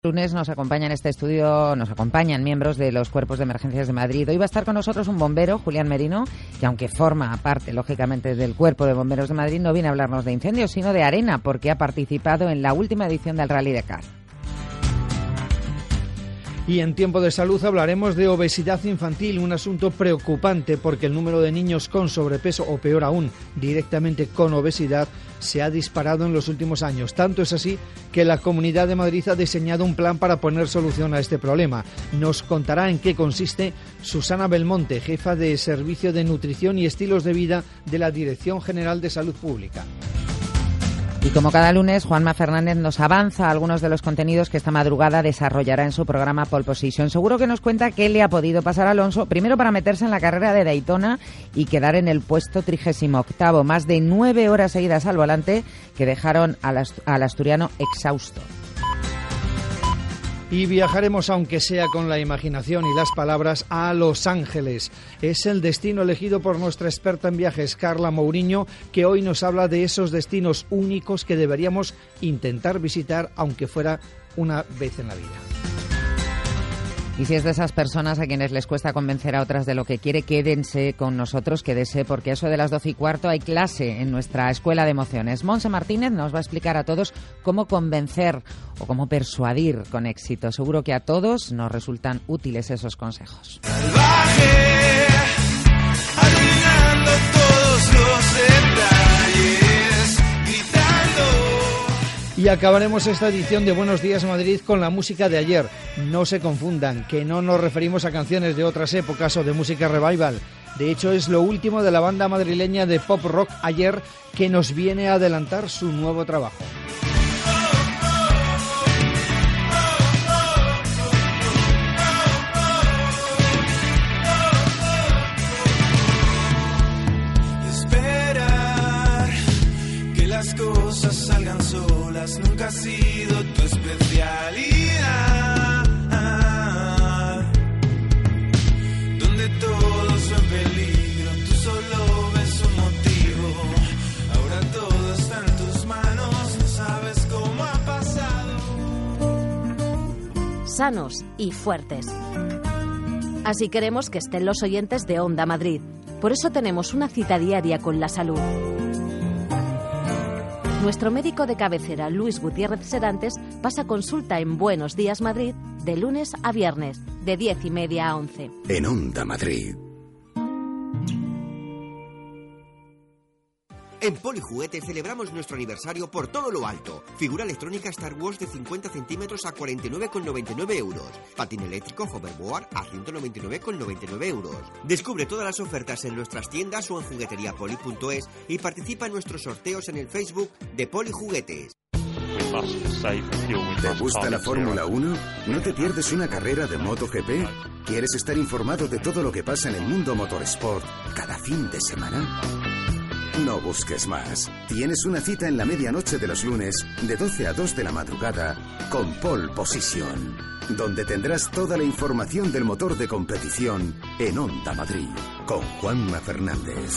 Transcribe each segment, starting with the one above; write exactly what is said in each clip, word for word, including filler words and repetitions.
Lunes nos acompaña en este estudio, nos acompañan miembros de los cuerpos de emergencias de Madrid. Hoy va a estar con nosotros un bombero, Julián Merino, que aunque forma parte, lógicamente, del Cuerpo de Bomberos de Madrid, no viene a hablarnos de incendios, sino de arena, porque ha participado en la última edición del Rally Dakar. Y en Tiempo de Salud hablaremos de obesidad infantil, un asunto preocupante porque el número de niños con sobrepeso, o peor aún, directamente con obesidad, se ha disparado en los últimos años. Tanto es así que la Comunidad de Madrid ha diseñado un plan para poner solución a este problema. Nos contará en qué consiste Susana Belmonte, jefa de Servicio de Nutrición y Estilos de Vida de la Dirección General de Salud Pública. Y como cada lunes, Juanma Fernández nos avanza algunos de los contenidos que esta madrugada desarrollará en su programa Pole Position. Seguro que nos cuenta qué le ha podido pasar a Alonso, primero para meterse en la carrera de Daytona y quedar en el puesto trigésimo octavo, más de nueve horas seguidas al volante que dejaron al, ast- al asturiano exhausto. Y viajaremos, aunque sea con la imaginación y las palabras, a Los Ángeles. Es el destino elegido por nuestra experta en viajes, Carla Mourinho, que hoy nos habla de esos destinos únicos que deberíamos intentar visitar, aunque fuera una vez en la vida. Y si es de esas personas a quienes les cuesta convencer a otras de lo que quiere, quédense con nosotros, quédese, porque a eso de las doce y cuarto hay clase en nuestra Escuela de Emociones. Monse Martínez nos va a explicar a todos cómo convencer o cómo persuadir con éxito. Seguro que a todos nos resultan útiles esos consejos. Salvaje, arruinando todos los detalles, gritando. Y acabaremos esta edición de Buenos Días Madrid con la música de ayer. No se confundan, que no nos referimos a canciones de otras épocas o de música revival. De hecho, es lo último de la banda madrileña de pop rock Ayer, que nos viene a adelantar su nuevo trabajo. Esperar que las cosas salgan solas nunca ha sido tu especialidad. Donde todos en peligro, tú solo ves un motivo. Ahora todo está en tus manos, no sabes cómo ha pasado. Sanos y fuertes. Así queremos que estén los oyentes de Onda Madrid. Por eso tenemos una cita diaria con la salud. Nuestro médico de cabecera, Luis Gutiérrez Serantes, pasa consulta en Buenos Días Madrid de lunes a viernes, de diez y media a once. En Onda Madrid. En Polijuguetes celebramos nuestro aniversario por todo lo alto. Figura electrónica Star Wars de cincuenta centímetros a cuarenta y nueve con noventa y nueve euros. Patín eléctrico Hoverboard a ciento noventa y nueve con noventa y nueve euros. Descubre todas las ofertas en nuestras tiendas o en jugueteriapoli punto es y participa en nuestros sorteos en el Facebook de Polijuguetes. ¿Te gusta la Fórmula uno? ¿No te pierdes una carrera de MotoGP? ¿Quieres estar informado de todo lo que pasa en el mundo motorsport cada fin de semana? No busques más. Tienes una cita en la medianoche de los lunes, de doce a dos de la madrugada, con Pole Position, donde tendrás toda la información del motor de competición en Onda Madrid, con Juanma Fernández.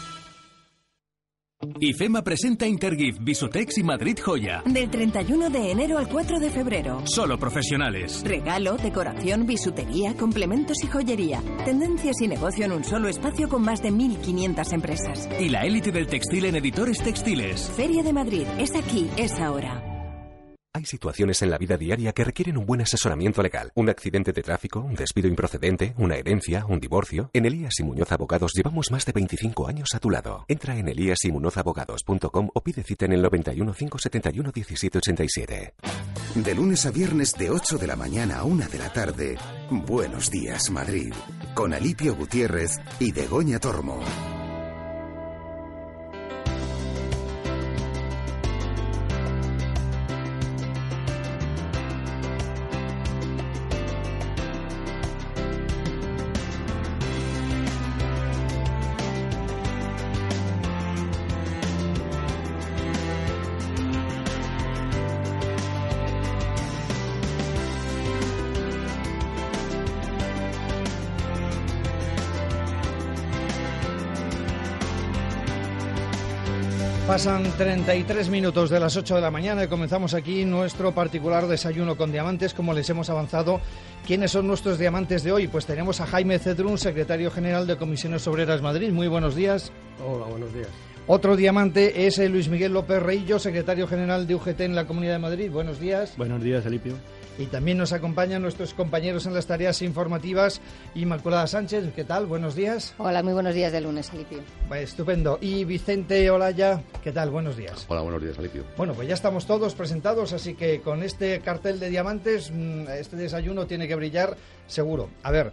IFEMA presenta Intergift, Bisutex y Madrid Joya. Del treinta y uno de enero al cuatro de febrero. Solo profesionales. Regalo, decoración, bisutería, complementos y joyería. Tendencias y negocio en un solo espacio con más de mil quinientas empresas. Y la élite del textil en Editores Textiles. Feria de Madrid. Es aquí, es ahora. Hay situaciones en la vida diaria que requieren un buen asesoramiento legal. Un accidente de tráfico, un despido improcedente, una herencia, un divorcio. En Elías y Muñoz Abogados llevamos más de veinticinco años a tu lado. Entra en elías y muñoz abogados punto com o pide cita en el noventa y uno, cinco setenta y uno, diecisiete ochenta y siete. De lunes a viernes de ocho de la mañana a una de la tarde, Buenos Días Madrid, con Alipio Gutiérrez y Begoña Tormo. Pasan treinta y tres minutos de las ocho de la mañana y comenzamos aquí nuestro particular desayuno con diamantes. Como les hemos avanzado, ¿quiénes son nuestros diamantes de hoy? Pues tenemos a Jaime Cedrún, secretario general de Comisiones Obreras Madrid. Muy buenos días. Hola, buenos días. Otro diamante es Luis Miguel López Reillo, secretario general de U G T en la Comunidad de Madrid. Buenos días. Buenos días, Alipio. Y también nos acompañan nuestros compañeros en las tareas informativas. Inmaculada Sánchez, ¿qué tal? Buenos días. Hola, muy buenos días de lunes, Alipio. Estupendo. Y Vicente Olaya, ¿qué tal? Buenos días. Hola, buenos días, Alipio. Bueno, pues ya estamos todos presentados, así que con este cartel de diamantes, este desayuno tiene que brillar seguro. A ver,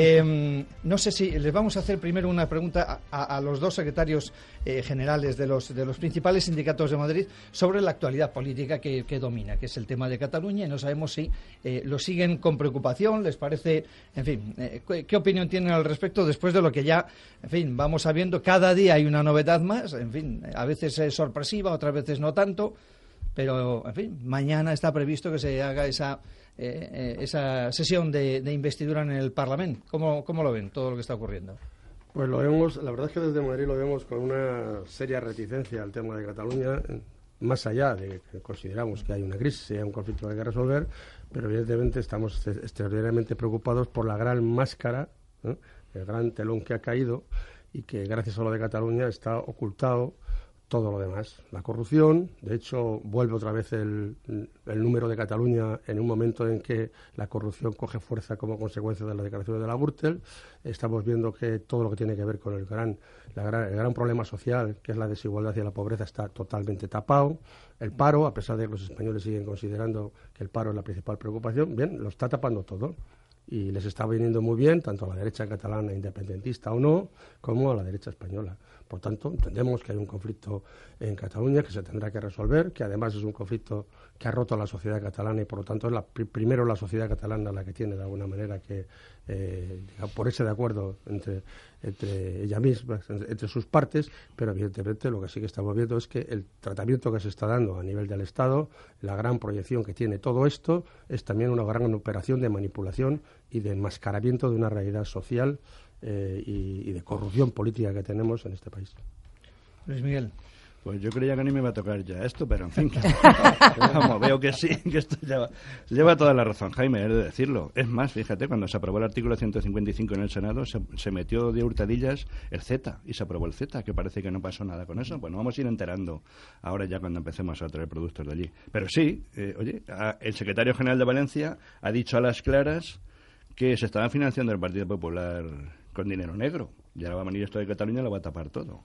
eh, no sé si les vamos a hacer primero una pregunta a, a, a los dos secretarios eh, generales de los, de los principales sindicatos de Madrid sobre la actualidad política que, que domina, que es el tema de Cataluña, y no sabemos si eh, lo siguen con preocupación, les parece, en fin, eh, ¿qué, ¿qué opinión tienen al respecto después de lo que ya, en fin, vamos sabiendo? Cada día hay una novedad más, en fin, a veces es sorpresiva, otras veces no tanto, pero, en fin, mañana está previsto que se haga esa... Eh, eh, esa sesión de, de investidura en el Parlamento. ¿Cómo, ¿Cómo lo ven todo lo que está ocurriendo? Pues lo vemos, la verdad es que desde Madrid lo vemos con una seria reticencia al tema de Cataluña, más allá de que consideramos que hay una crisis y hay un conflicto que hay que resolver, pero evidentemente estamos extraordinariamente preocupados por la gran máscara, ¿eh? el gran telón que ha caído y que gracias a lo de Cataluña está ocultado todo lo demás. La corrupción, de hecho, vuelve otra vez el, el número de Cataluña en un momento en que la corrupción coge fuerza como consecuencia de las declaraciones de la Gürtel. Estamos viendo que todo lo que tiene que ver con el gran, la gran, el gran problema social, que es la desigualdad y la pobreza, está totalmente tapado. El paro, a pesar de que los españoles siguen considerando que el paro es la principal preocupación, bien, lo está tapando todo. Y les está viniendo muy bien, tanto a la derecha catalana, independentista o no, como a la derecha española. Por tanto, entendemos que hay un conflicto en Cataluña que se tendrá que resolver, que además es un conflicto que ha roto a la sociedad catalana y, por lo tanto, es la, primero la sociedad catalana la que tiene, de alguna manera, que eh, ponerse de acuerdo entre, entre ella misma, entre sus partes, pero, evidentemente, lo que sí que estamos viendo es que el tratamiento que se está dando a nivel del Estado, la gran proyección que tiene todo esto, es también una gran operación de manipulación y de enmascaramiento de una realidad social Eh, y, y de corrupción política que tenemos en este país. Luis Miguel. Pues yo creía que ni me iba a tocar ya esto, pero en fin, que, vamos, veo que sí, que esto lleva, lleva toda la razón, Jaime, he de decirlo. Es más, fíjate, cuando se aprobó el artículo ciento cincuenta y cinco en el Senado, se, se metió de hurtadillas el Z, y se aprobó el Z, que parece que no pasó nada con eso. Pues nos vamos a ir enterando ahora ya cuando empecemos a traer productos de allí. Pero sí, eh, oye, a, el secretario general de Valencia ha dicho a las claras que se estaba financiando el Partido Popular con dinero negro. Y ahora va a venir esto de Cataluña y lo va a tapar todo.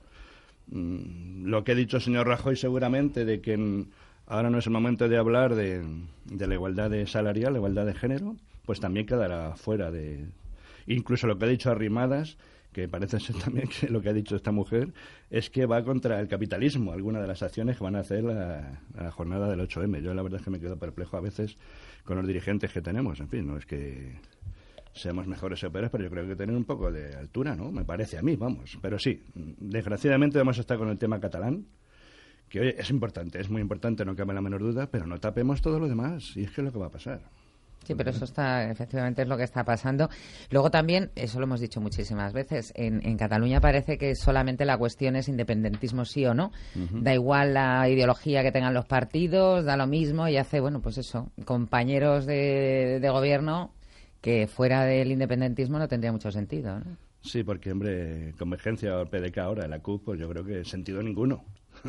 Mm, lo que ha dicho el señor Rajoy seguramente de que en, ahora no es el momento de hablar de, de la igualdad de salarial, la igualdad de género, pues también quedará fuera de... Incluso lo que ha dicho Arrimadas, que parece ser también que lo que ha dicho esta mujer, es que va contra el capitalismo, algunas de las acciones que van a hacer la, la jornada del ocho eme. Yo la verdad es que me quedo perplejo a veces con los dirigentes que tenemos. En fin, no es que seamos mejores o peores, pero yo creo que tener un poco de altura, ¿no? Me parece a mí, vamos. Pero sí, desgraciadamente vamos a estar con el tema catalán, que oye, es importante, es muy importante, no cabe la menor duda, pero no tapemos todo lo demás, y es que es lo que va a pasar. Sí, pero eso está, efectivamente, es lo que está pasando. Luego también, eso lo hemos dicho muchísimas veces, en, en Cataluña parece que solamente la cuestión es independentismo sí o no. Uh-huh. Da igual la ideología que tengan los partidos, da lo mismo, y hace, bueno, pues eso, compañeros de, de gobierno que fuera del independentismo no tendría mucho sentido, ¿no? Sí, porque, hombre, Convergencia o el P D K ahora, la C U P, pues yo creo que sentido ninguno.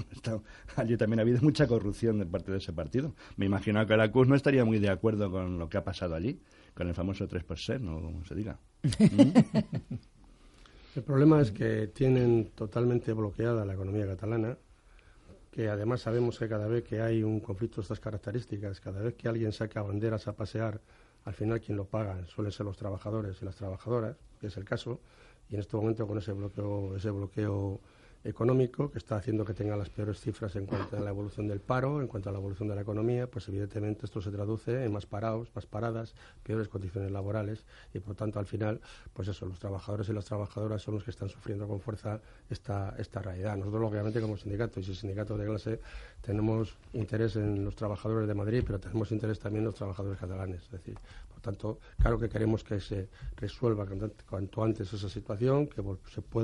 Allí también ha habido mucha corrupción de parte de ese partido. Me imagino que la C U P no estaría muy de acuerdo con lo que ha pasado allí, con el famoso tres por cero, ¿no? Como se diga. ¿Mm? El problema es que tienen totalmente bloqueada la economía catalana, que además sabemos que cada vez que hay un conflicto de estas características, cada vez que alguien saca banderas a pasear, al final quien lo paga suelen ser los trabajadores y las trabajadoras, que es el caso, y en este momento con ese bloqueo, ese bloqueo económico que está haciendo que tenga las peores cifras en cuanto a la evolución del paro, en cuanto a la evolución de la economía, pues evidentemente esto se traduce en más parados, más paradas, peores condiciones laborales y por tanto al final, pues eso, los trabajadores y las trabajadoras son los que están sufriendo con fuerza esta, esta realidad. Nosotros obviamente como sindicato y si sindicatos de clase tenemos interés en los trabajadores de Madrid, pero tenemos interés también en los trabajadores catalanes, es decir, por tanto, claro que queremos que se resuelva cuanto antes esa situación, que se pueda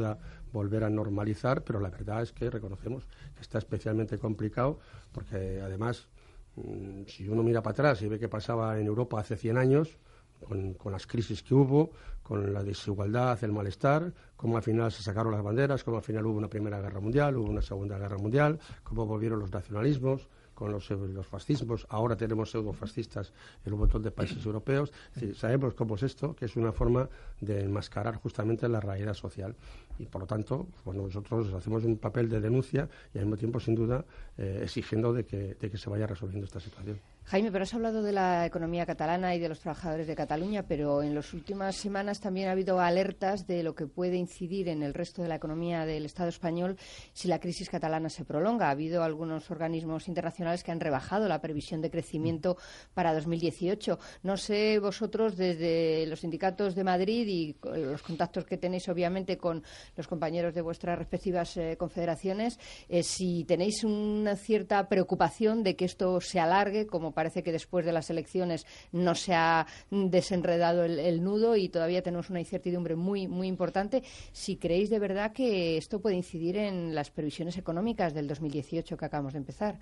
volver a normalizar, pero la verdad es que reconocemos que está especialmente complicado porque además, mmm, si uno mira para atrás y ve qué pasaba en Europa hace cien años, Con, con las crisis que hubo, con la desigualdad, el malestar, cómo al final se sacaron las banderas, cómo al final hubo una Primera Guerra Mundial, hubo una Segunda Guerra Mundial, cómo volvieron los nacionalismos, con los, los fascismos, ahora tenemos pseudofascistas en un montón de países europeos. Es decir, sabemos cómo es esto, que es una forma de enmascarar justamente la realidad social. Y por lo tanto, pues nosotros hacemos un papel de denuncia y al mismo tiempo, sin duda, eh, exigiendo de que, de que se vaya resolviendo esta situación. Jaime, pero has hablado de la economía catalana y de los trabajadores de Cataluña, pero en las últimas semanas también ha habido alertas de lo que puede incidir en el resto de la economía del Estado español si la crisis catalana se prolonga. Ha habido algunos organismos internacionales que han rebajado la previsión de crecimiento para dos mil dieciocho. No sé vosotros, desde los sindicatos de Madrid y los contactos que tenéis, obviamente, con los compañeros de vuestras respectivas eh, confederaciones, eh, si tenéis una cierta preocupación de que esto se alargue, como parece que después de las elecciones no se ha desenredado el, el nudo y todavía tenemos una incertidumbre muy, muy importante. Si creéis de verdad que esto puede incidir en las previsiones económicas del dos mil dieciocho que acabamos de empezar.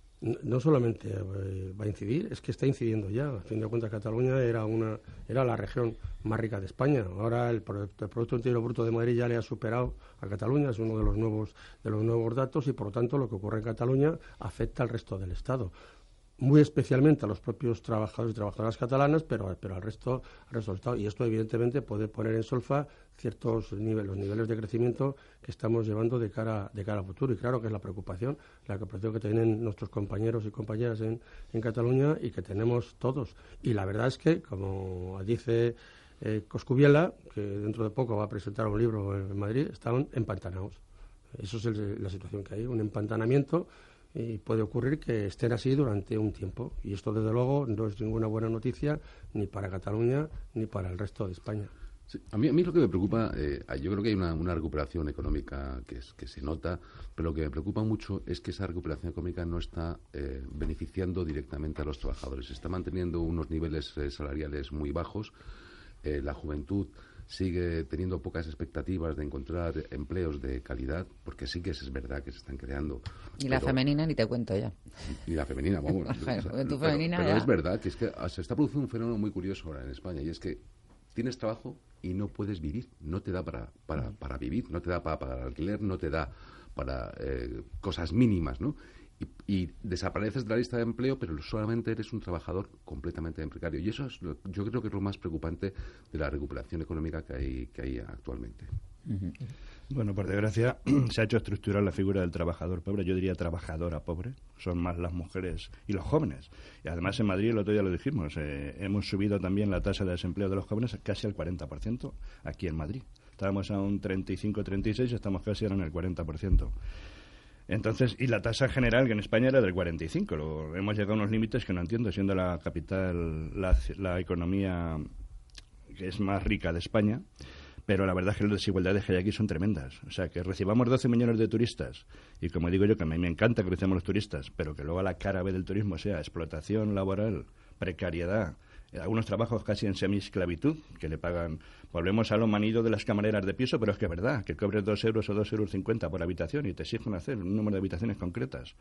No solamente eh, va a incidir, es que está incidiendo ya. A fin de cuentas, Cataluña era una era la región más rica de España. Ahora el, el Producto Interior Bruto de Madrid ya le ha superado a Cataluña, es uno de los nuevos de los nuevos datos y, por lo tanto, lo que ocurre en Cataluña afecta al resto del Estado. Muy especialmente a los propios trabajadores y trabajadoras catalanas, pero, pero al resto, al resto del Estado. Y esto, evidentemente, puede poner en solfa ciertos niveles, los niveles de crecimiento que estamos llevando de cara, de cara al futuro. Y claro que es la preocupación, la preocupación que tienen nuestros compañeros y compañeras en, en Cataluña y que tenemos todos. Y la verdad es que, como dice eh, Coscubiela, que dentro de poco va a presentar un libro en Madrid, están empantanados. Eso es el, la situación que hay, un empantanamiento. Y puede ocurrir que estén así durante un tiempo. Y esto, desde luego, no es ninguna buena noticia ni para Cataluña ni para el resto de España. Sí, a, mí, a mí lo que me preocupa, eh, yo creo que hay una, una recuperación económica que, es, que se nota, pero lo que me preocupa mucho es que esa recuperación económica no está eh, beneficiando directamente a los trabajadores. Se está manteniendo unos niveles eh, salariales muy bajos. Eh, la juventud sigue teniendo pocas expectativas de encontrar empleos de calidad, porque sí que es verdad que se están creando. Y la pero, femenina ni te cuento ya. Y la femenina, vamos. La pero, femenina pero ya. es verdad que es que se está produciendo un fenómeno muy curioso ahora en España, y es que tienes trabajo y no puedes vivir, no te da para, para, para vivir, no te da para pagar alquiler, no te da para eh, cosas mínimas, ¿no? Y, y desapareces de la lista de empleo, pero solamente eres un trabajador completamente precario. Y eso es lo, yo creo que es lo más preocupante de la recuperación económica que hay, que hay actualmente. Uh-huh. Bueno, por desgracia, se ha hecho estructural la figura del trabajador pobre. Yo diría trabajadora pobre. Son más las mujeres y los jóvenes. Y además en Madrid, el otro día lo dijimos, eh, hemos subido también la tasa de desempleo de los jóvenes casi al cuarenta por ciento aquí en Madrid. Estábamos a un treinta y cinco, treinta y seis, estamos casi ahora en el cuarenta por ciento. Entonces, y la tasa general que en España era del cuarenta y cinco. Lo, hemos llegado a unos límites que no entiendo, siendo la capital, la, la economía que es más rica de España. Pero la verdad es que las desigualdades que hay aquí son tremendas. O sea, que recibamos doce millones de turistas, y como digo yo, que a mí me encanta que recibamos los turistas, pero que luego la cara B del turismo sea explotación laboral, precariedad, algunos trabajos casi en semi-esclavitud, que le pagan. Volvemos a lo manido de las camareras de piso, pero es que es verdad, que cobres dos euros o dos euros cincuenta por habitación y te exigen hacer un número de habitaciones concretas.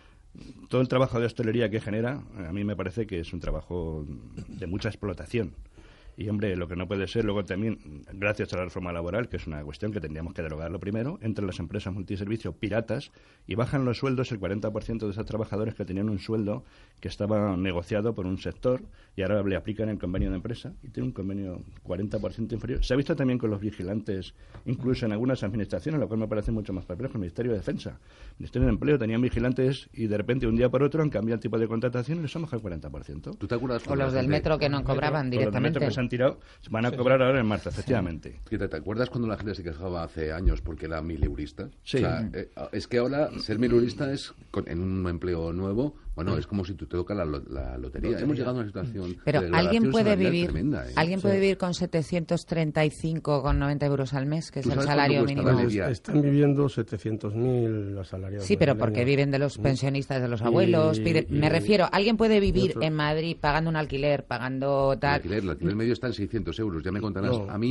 Todo el trabajo de hostelería que genera, a mí me parece que es un trabajo de mucha explotación. Y, hombre, lo que no puede ser, luego también, gracias a la reforma laboral, que es una cuestión que tendríamos que derogarlo primero, entran las empresas multiservicios piratas y bajan los sueldos el cuarenta por ciento de esos trabajadores que tenían un sueldo que estaba negociado por un sector y ahora le aplican el convenio de empresa y tiene un convenio cuarenta por ciento inferior. Se ha visto también con los vigilantes, incluso en algunas administraciones, lo cual me parece mucho más perplejo. El Ministerio de Defensa, el Ministerio de Empleo, tenían vigilantes y de repente, un día por otro, han cambiado el tipo de contratación y les han bajado el cuarenta por ciento. ¿Tú te acuerdas? O los del metro que no cobraban directamente. Los del metro que se han tirado, van a sí, cobrar sí. ahora en marzo, efectivamente. Sí. ¿Te, ¿Te acuerdas cuando la gente se quejaba hace años porque era mileurista? Sí. O sea, eh, es que ahora ser mileurista es, con, en un empleo nuevo, bueno, es como si tú te tocas la, la lotería. lotería. Hemos llegado a una situación... Pero de alguien puede vivir tremenda, ¿eh? alguien sí. puede vivir con setecientos treinta y cinco con noventa euros al mes, que es el salario mínimo. Están viviendo setecientos mil asalariados. Sí, pero porque viven de los pensionistas, de los abuelos. Y, pide, y, me refiero, alguien puede vivir otro... en Madrid pagando un alquiler, pagando tal... El alquiler, el alquiler medio está en seiscientos euros, ya me contarás. No. A mí...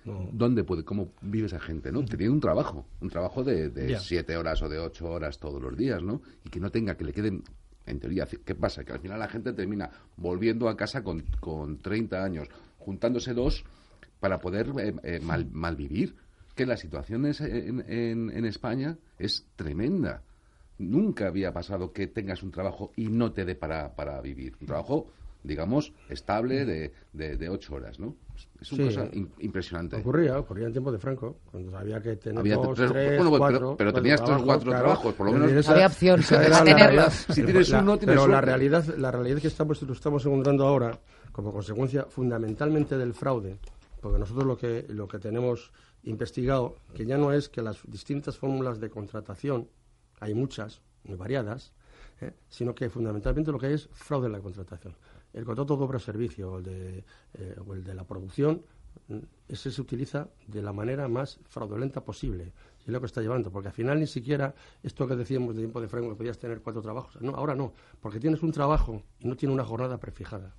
No. ¿Dónde puede, cómo vive esa gente, no? Que tiene un trabajo, un trabajo de, de Ya. siete horas o de ocho horas todos los días, ¿no? Y que no tenga, que le queden, en teoría, ¿qué pasa? Que al final la gente termina volviendo a casa con, con treinta años, juntándose dos para poder eh, eh, mal, malvivir. Que la situación es, en, en, en España es tremenda. Nunca había pasado que tengas un trabajo y no te dé para, para vivir. Un trabajo, digamos, estable de, de, de ocho horas, ¿no? Es una Sí. cosa in, impresionante. Ocurría, ocurría en tiempos de Franco, cuando había que tener Había dos, tres- tres, bueno, pero- cuatro... pero cuatro tenías tres o cuatro claro. trabajos, por lo Pero menos- esa- Había opción, esa de era la tenerlos. realidad. Si tienes La- uno, tienes Pero la suerte. realidad, la realidad que estamos, lo estamos encontrando ahora, como consecuencia fundamentalmente del fraude, porque nosotros lo que, lo que tenemos investigado, que ya no es que las distintas fórmulas de contratación, hay muchas, muy variadas, ¿eh? sino que fundamentalmente lo que hay es fraude en la contratación. El contrato de obra o servicio o el de, eh, o el de la producción, mm, ese se utiliza de la manera más fraudulenta posible. Y es lo que está llevando, porque al final ni siquiera esto que decíamos de tiempo de Franco, que podías tener cuatro trabajos. No, ahora no, porque tienes un trabajo y no tiene una jornada prefijada.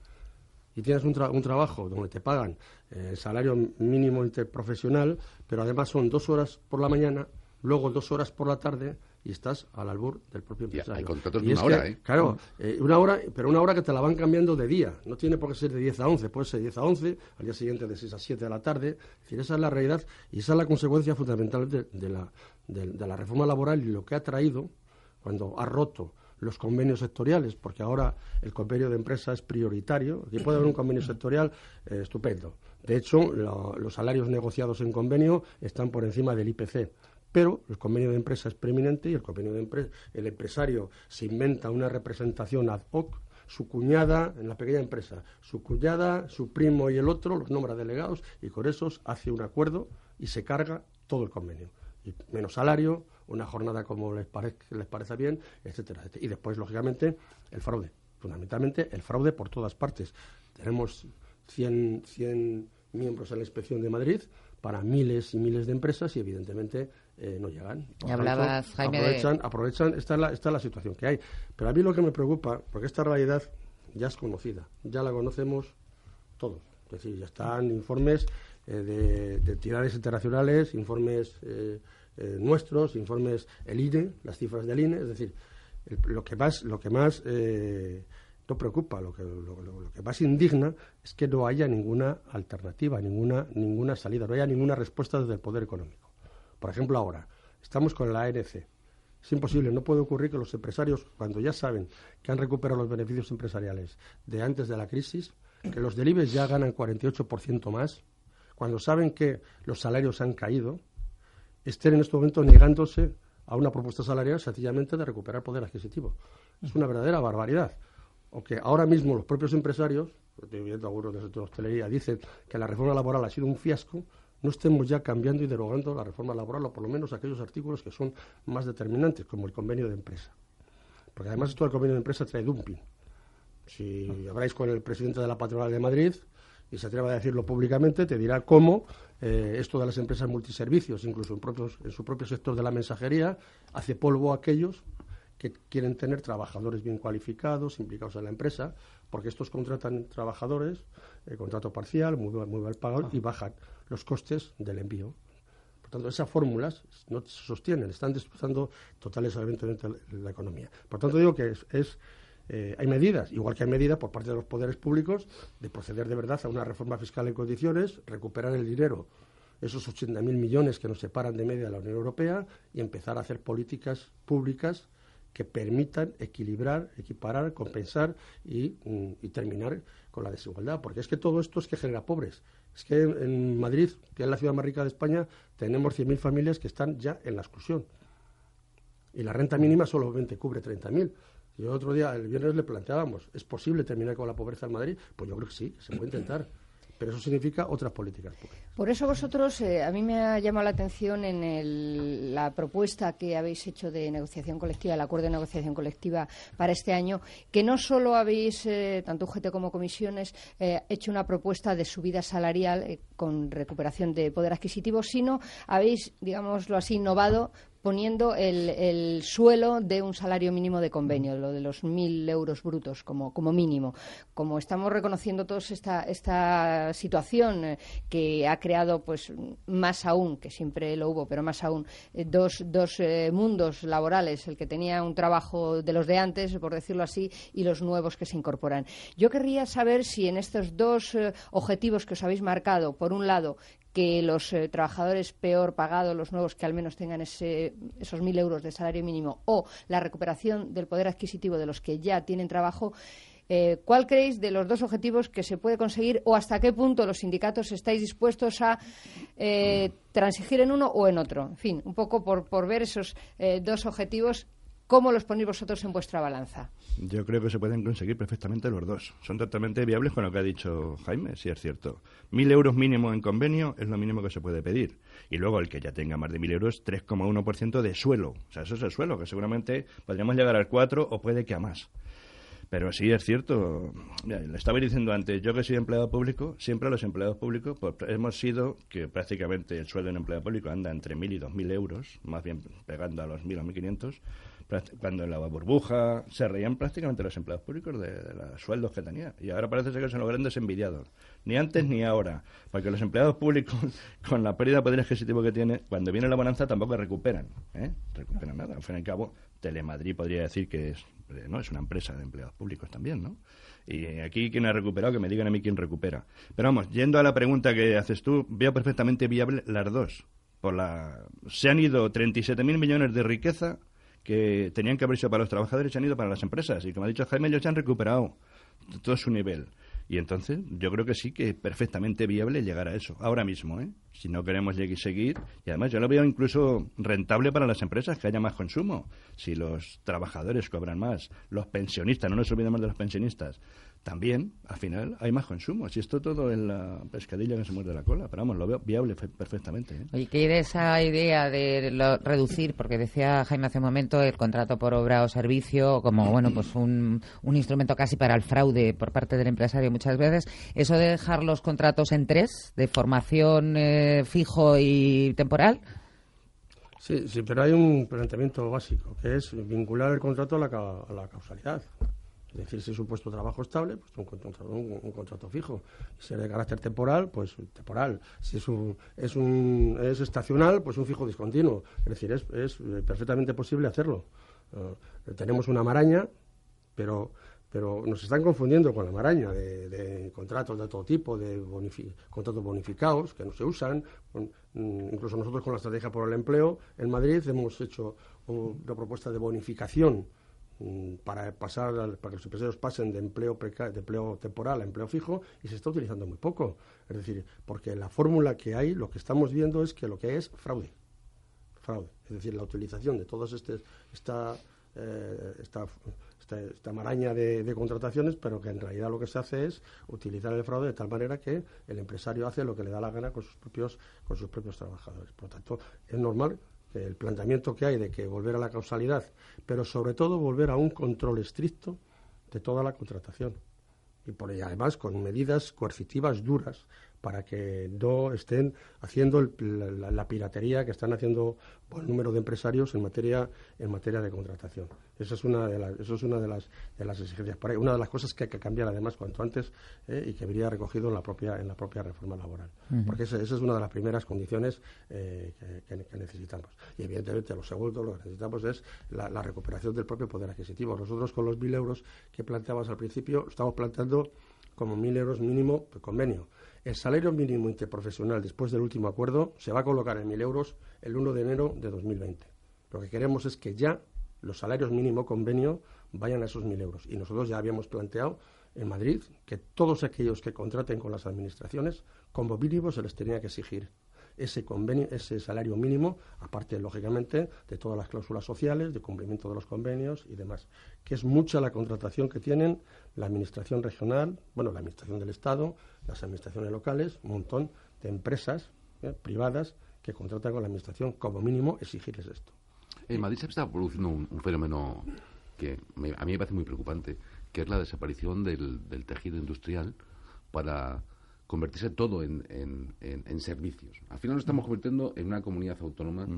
Y tienes un, tra- un trabajo donde te pagan eh, el salario mínimo interprofesional, pero además son dos horas por la mañana, luego dos horas por la tarde y estás al albur del propio empresario. hay contratos Y de es una que, hora, ¿eh? Claro, eh, una hora, pero una hora que te la van cambiando de día. No tiene por qué ser de diez a once, puede ser de diez a once, al día siguiente de seis a siete de la tarde. Es decir, esa es la realidad y esa es la consecuencia fundamental de, de la, de, de la reforma laboral y lo que ha traído cuando ha roto los convenios sectoriales, porque ahora el convenio de empresa es prioritario. Aquí puede haber un convenio sectorial eh, estupendo. De hecho, lo- los salarios negociados en convenio están por encima del I P C. Pero el convenio de empresa es preeminente y el convenio de empresa, el empresario se inventa una representación ad hoc, su cuñada en la pequeña empresa, su cuñada, su primo y el otro los nombra delegados y con esos hace un acuerdo y se carga todo el convenio. Y menos salario, una jornada como les, parez- les parece bien, etcétera, etcétera. Y después, lógicamente, el fraude. Fundamentalmente, el fraude por todas partes. Tenemos cien, cien miembros en la Inspección de Madrid para miles y miles de empresas y, evidentemente, eh, no llegan. Por Y hablabas, tanto, Jaime, de- aprovechan, aprovechan esta es, la, esta es la situación que hay. Pero a mí lo que me preocupa, porque esta realidad ya es conocida, ya la conocemos todos. Es decir, ya están informes eh, de, de entidades internacionales, informes eh, eh, nuestros, informes el I N E, las cifras del I N E, es decir, el- lo que más, lo que más eh, no preocupa, lo que, lo, lo- lo que más indigna es que no haya ninguna alternativa, ninguna, ninguna salida, no haya ninguna respuesta desde el poder económico. Por ejemplo, ahora, estamos con la A N C. Es imposible, no puede ocurrir que los empresarios, cuando ya saben que han recuperado los beneficios empresariales de antes de la crisis, que los del IBEX ya ganan cuarenta y ocho por ciento más, cuando saben que los salarios han caído, estén en este momento negándose a una propuesta salarial sencillamente de recuperar poder adquisitivo. Es una verdadera barbaridad. O que ahora mismo los propios empresarios, estoy viendo algunos del sector de hostelería, dicen que la reforma laboral ha sido un fiasco, no estemos ya cambiando y derogando la reforma laboral, o por lo menos aquellos artículos que son más determinantes, como el convenio de empresa. Porque además esto del convenio de empresa trae dumping. Si habláis con el presidente de la patronal de Madrid y se atreve a decirlo públicamente, te dirá cómo eh, esto de las empresas multiservicios, incluso en, propios, en su propio sector de la mensajería, hace polvo a aquellos que quieren tener trabajadores bien cualificados, implicados en la empresa, porque estos contratan trabajadores, eh, contrato parcial, muy, muy mal pagado, y bajan los costes del envío. Por tanto, esas fórmulas no se sostienen, están destrozando total y solamente la economía. Por tanto, digo que es... es Eh, hay medidas, igual que hay medidas por parte de los poderes públicos de proceder de verdad a una reforma fiscal en condiciones, recuperar el dinero, esos ochenta mil millones que nos separan de media de la Unión Europea y empezar a hacer políticas públicas que permitan equilibrar, equiparar, compensar y, mm, y terminar con la desigualdad. Porque es que todo esto es que genera pobres. Es que en Madrid, que es la ciudad más rica de España, tenemos cien mil familias que están ya en la exclusión. Y la renta mínima solamente cubre treinta mil. Y el otro día, el viernes, le planteábamos, ¿es posible terminar con la pobreza en Madrid? Pues yo creo que sí, que se puede intentar. Pero eso significa otras políticas públicas. Por eso vosotros, eh, a mí me ha llamado la atención en el- la propuesta que habéis hecho de negociación colectiva, el acuerdo de negociación colectiva para este año, que no solo habéis, eh, tanto U G T como comisiones, eh, hecho una propuesta de subida salarial eh, con recuperación de poder adquisitivo, sino habéis, digámoslo así, innovado poniendo el, el suelo de un salario mínimo de convenio, lo de los mil euros brutos como, como mínimo. Como estamos reconociendo todos esta, esta situación eh, que ha creado pues más aún, que siempre lo hubo, pero más aún, eh, dos, dos eh, mundos laborales, el que tenía un trabajo de los de antes, por decirlo así, y los nuevos que se incorporan. Yo querría saber si en estos dos eh, objetivos que os habéis marcado, por un lado, que los eh, trabajadores peor pagados, los nuevos que al menos tengan ese, esos mil euros de salario mínimo, o la recuperación del poder adquisitivo de los que ya tienen trabajo, eh, ¿cuál creéis de los dos objetivos que se puede conseguir o hasta qué punto los sindicatos estáis dispuestos a eh, transigir en uno o en otro? En fin, un poco por, por ver esos eh, dos objetivos. ¿Cómo los ponéis vosotros en vuestra balanza? Yo creo que se pueden conseguir perfectamente los dos. Son totalmente viables con lo que ha dicho Jaime, si es cierto. Mil euros mínimo en convenio es lo mínimo que se puede pedir. Y luego el que ya tenga más de mil euros, tres coma uno por ciento de suelo. O sea, eso es el suelo, que seguramente podríamos llegar al cuatro o puede que a más. Pero sí es cierto, mira, le estaba diciendo antes, yo que soy empleado público, siempre los empleados públicos pues, hemos sido que prácticamente el sueldo en empleado público anda entre mil y dos mil euros, más bien pegando a los mil o mil quinientos. Cuando en la burbuja se reían prácticamente los empleados públicos de, de los sueldos que tenían. Y ahora parece ser que son los grandes envidiados. Ni antes ni ahora. Porque los empleados públicos, con la pérdida de poder adquisitivo que tienen, cuando viene la bonanza tampoco recuperan. ¿eh? Recuperan nada. Al fin y al cabo, Telemadrid podría decir que es, no, es una empresa de empleados públicos también, ¿no? Y aquí, ¿quién ha recuperado? Que me digan a mí quién recupera. Pero vamos, yendo a la pregunta que haces tú, veo perfectamente viable las dos. Por la... Se han ido treinta y siete mil millones de riqueza que tenían que haber sido para los trabajadores y se han ido para las empresas. Y como ha dicho Jaime, ellos ya han recuperado todo su nivel. Y entonces yo creo que sí que es perfectamente viable llegar a eso, ahora mismo, ¿eh? Si no queremos seguir, y además yo lo veo incluso rentable para las empresas, que haya más consumo. Si los trabajadores cobran más, los pensionistas, no nos olvidemos de los pensionistas, también, al final, hay más consumo. Si esto todo es la pescadilla que se muerde la cola, pero vamos, lo veo viable perfectamente, ¿eh? Oye, ¿qué de esa idea de lo, reducir, porque decía Jaime hace un momento, el contrato por obra o servicio como, bueno, pues un, un instrumento casi para el fraude por parte del empresario muchas veces, eso de dejar los contratos en tres, de formación eh, fijo y temporal? Sí, sí, pero hay un planteamiento básico, que es vincular el contrato a la, a la causalidad. Es decir, si es un puesto de trabajo estable, pues un contrato, un, un contrato fijo. Si es de carácter temporal, pues temporal. Si es un, es un es estacional, pues un fijo discontinuo. Es decir, es, es perfectamente posible hacerlo. Uh, tenemos una maraña, pero pero nos están confundiendo con la maraña de, de contratos de todo tipo, de bonifi- contratos bonificados que no se usan. Con, mm, incluso nosotros con la Estrategia por el Empleo en Madrid hemos hecho una propuesta de bonificación para pasar para que los empresarios pasen de empleo preca- de empleo temporal a empleo fijo, y se está utilizando muy poco. Es decir, porque la fórmula que hay, lo que estamos viendo es que lo que hay es fraude. Fraude. Es decir, la utilización de todas este, esta, eh, esta, esta, esta maraña de, de contrataciones, pero que en realidad lo que se hace es utilizar el fraude de tal manera que el empresario hace lo que le da la gana con sus propios, con sus propios trabajadores. Por lo tanto, es normal el planteamiento que hay de que volver a la causalidad, pero sobre todo volver a un control estricto de toda la contratación, y por ello además con medidas coercitivas duras para que no estén haciendo el, la, la piratería que están haciendo buen número de empresarios en materia en materia de contratación. Esa es una de las, eso es una de las de las exigencias. Para una de las cosas que hay que cambiar además cuanto antes eh, y que vería recogido en la propia en la propia reforma laboral, uh-huh. Porque esa, esa es una de las primeras condiciones eh, que, que, que necesitamos. Y evidentemente lo segundo, lo que necesitamos es la, la recuperación del propio poder adquisitivo. Nosotros con los mil euros que planteabas al principio estamos planteando como mil euros mínimo por convenio. El salario mínimo interprofesional después del último acuerdo se va a colocar en mil euros el uno de enero de dos mil veinte. Lo que queremos es que ya los salarios mínimo convenio vayan a esos mil euros. Y nosotros ya habíamos planteado en Madrid que todos aquellos que contraten con las administraciones, como mínimo se les tenía que exigir ese convenio, ese salario mínimo, aparte, lógicamente, de todas las cláusulas sociales, de cumplimiento de los convenios y demás. Que es mucha la contratación que tienen la administración regional, bueno, la administración del Estado, las administraciones locales, un montón de empresas eh, privadas que contratan con la administración, como mínimo, exigirles esto. En Madrid se está produciendo un, un fenómeno que me, a mí me parece muy preocupante, que es la desaparición del, del tejido industrial para convertirse todo en, en, en, en servicios. Al final nos estamos convirtiendo en una comunidad autónoma uh-huh.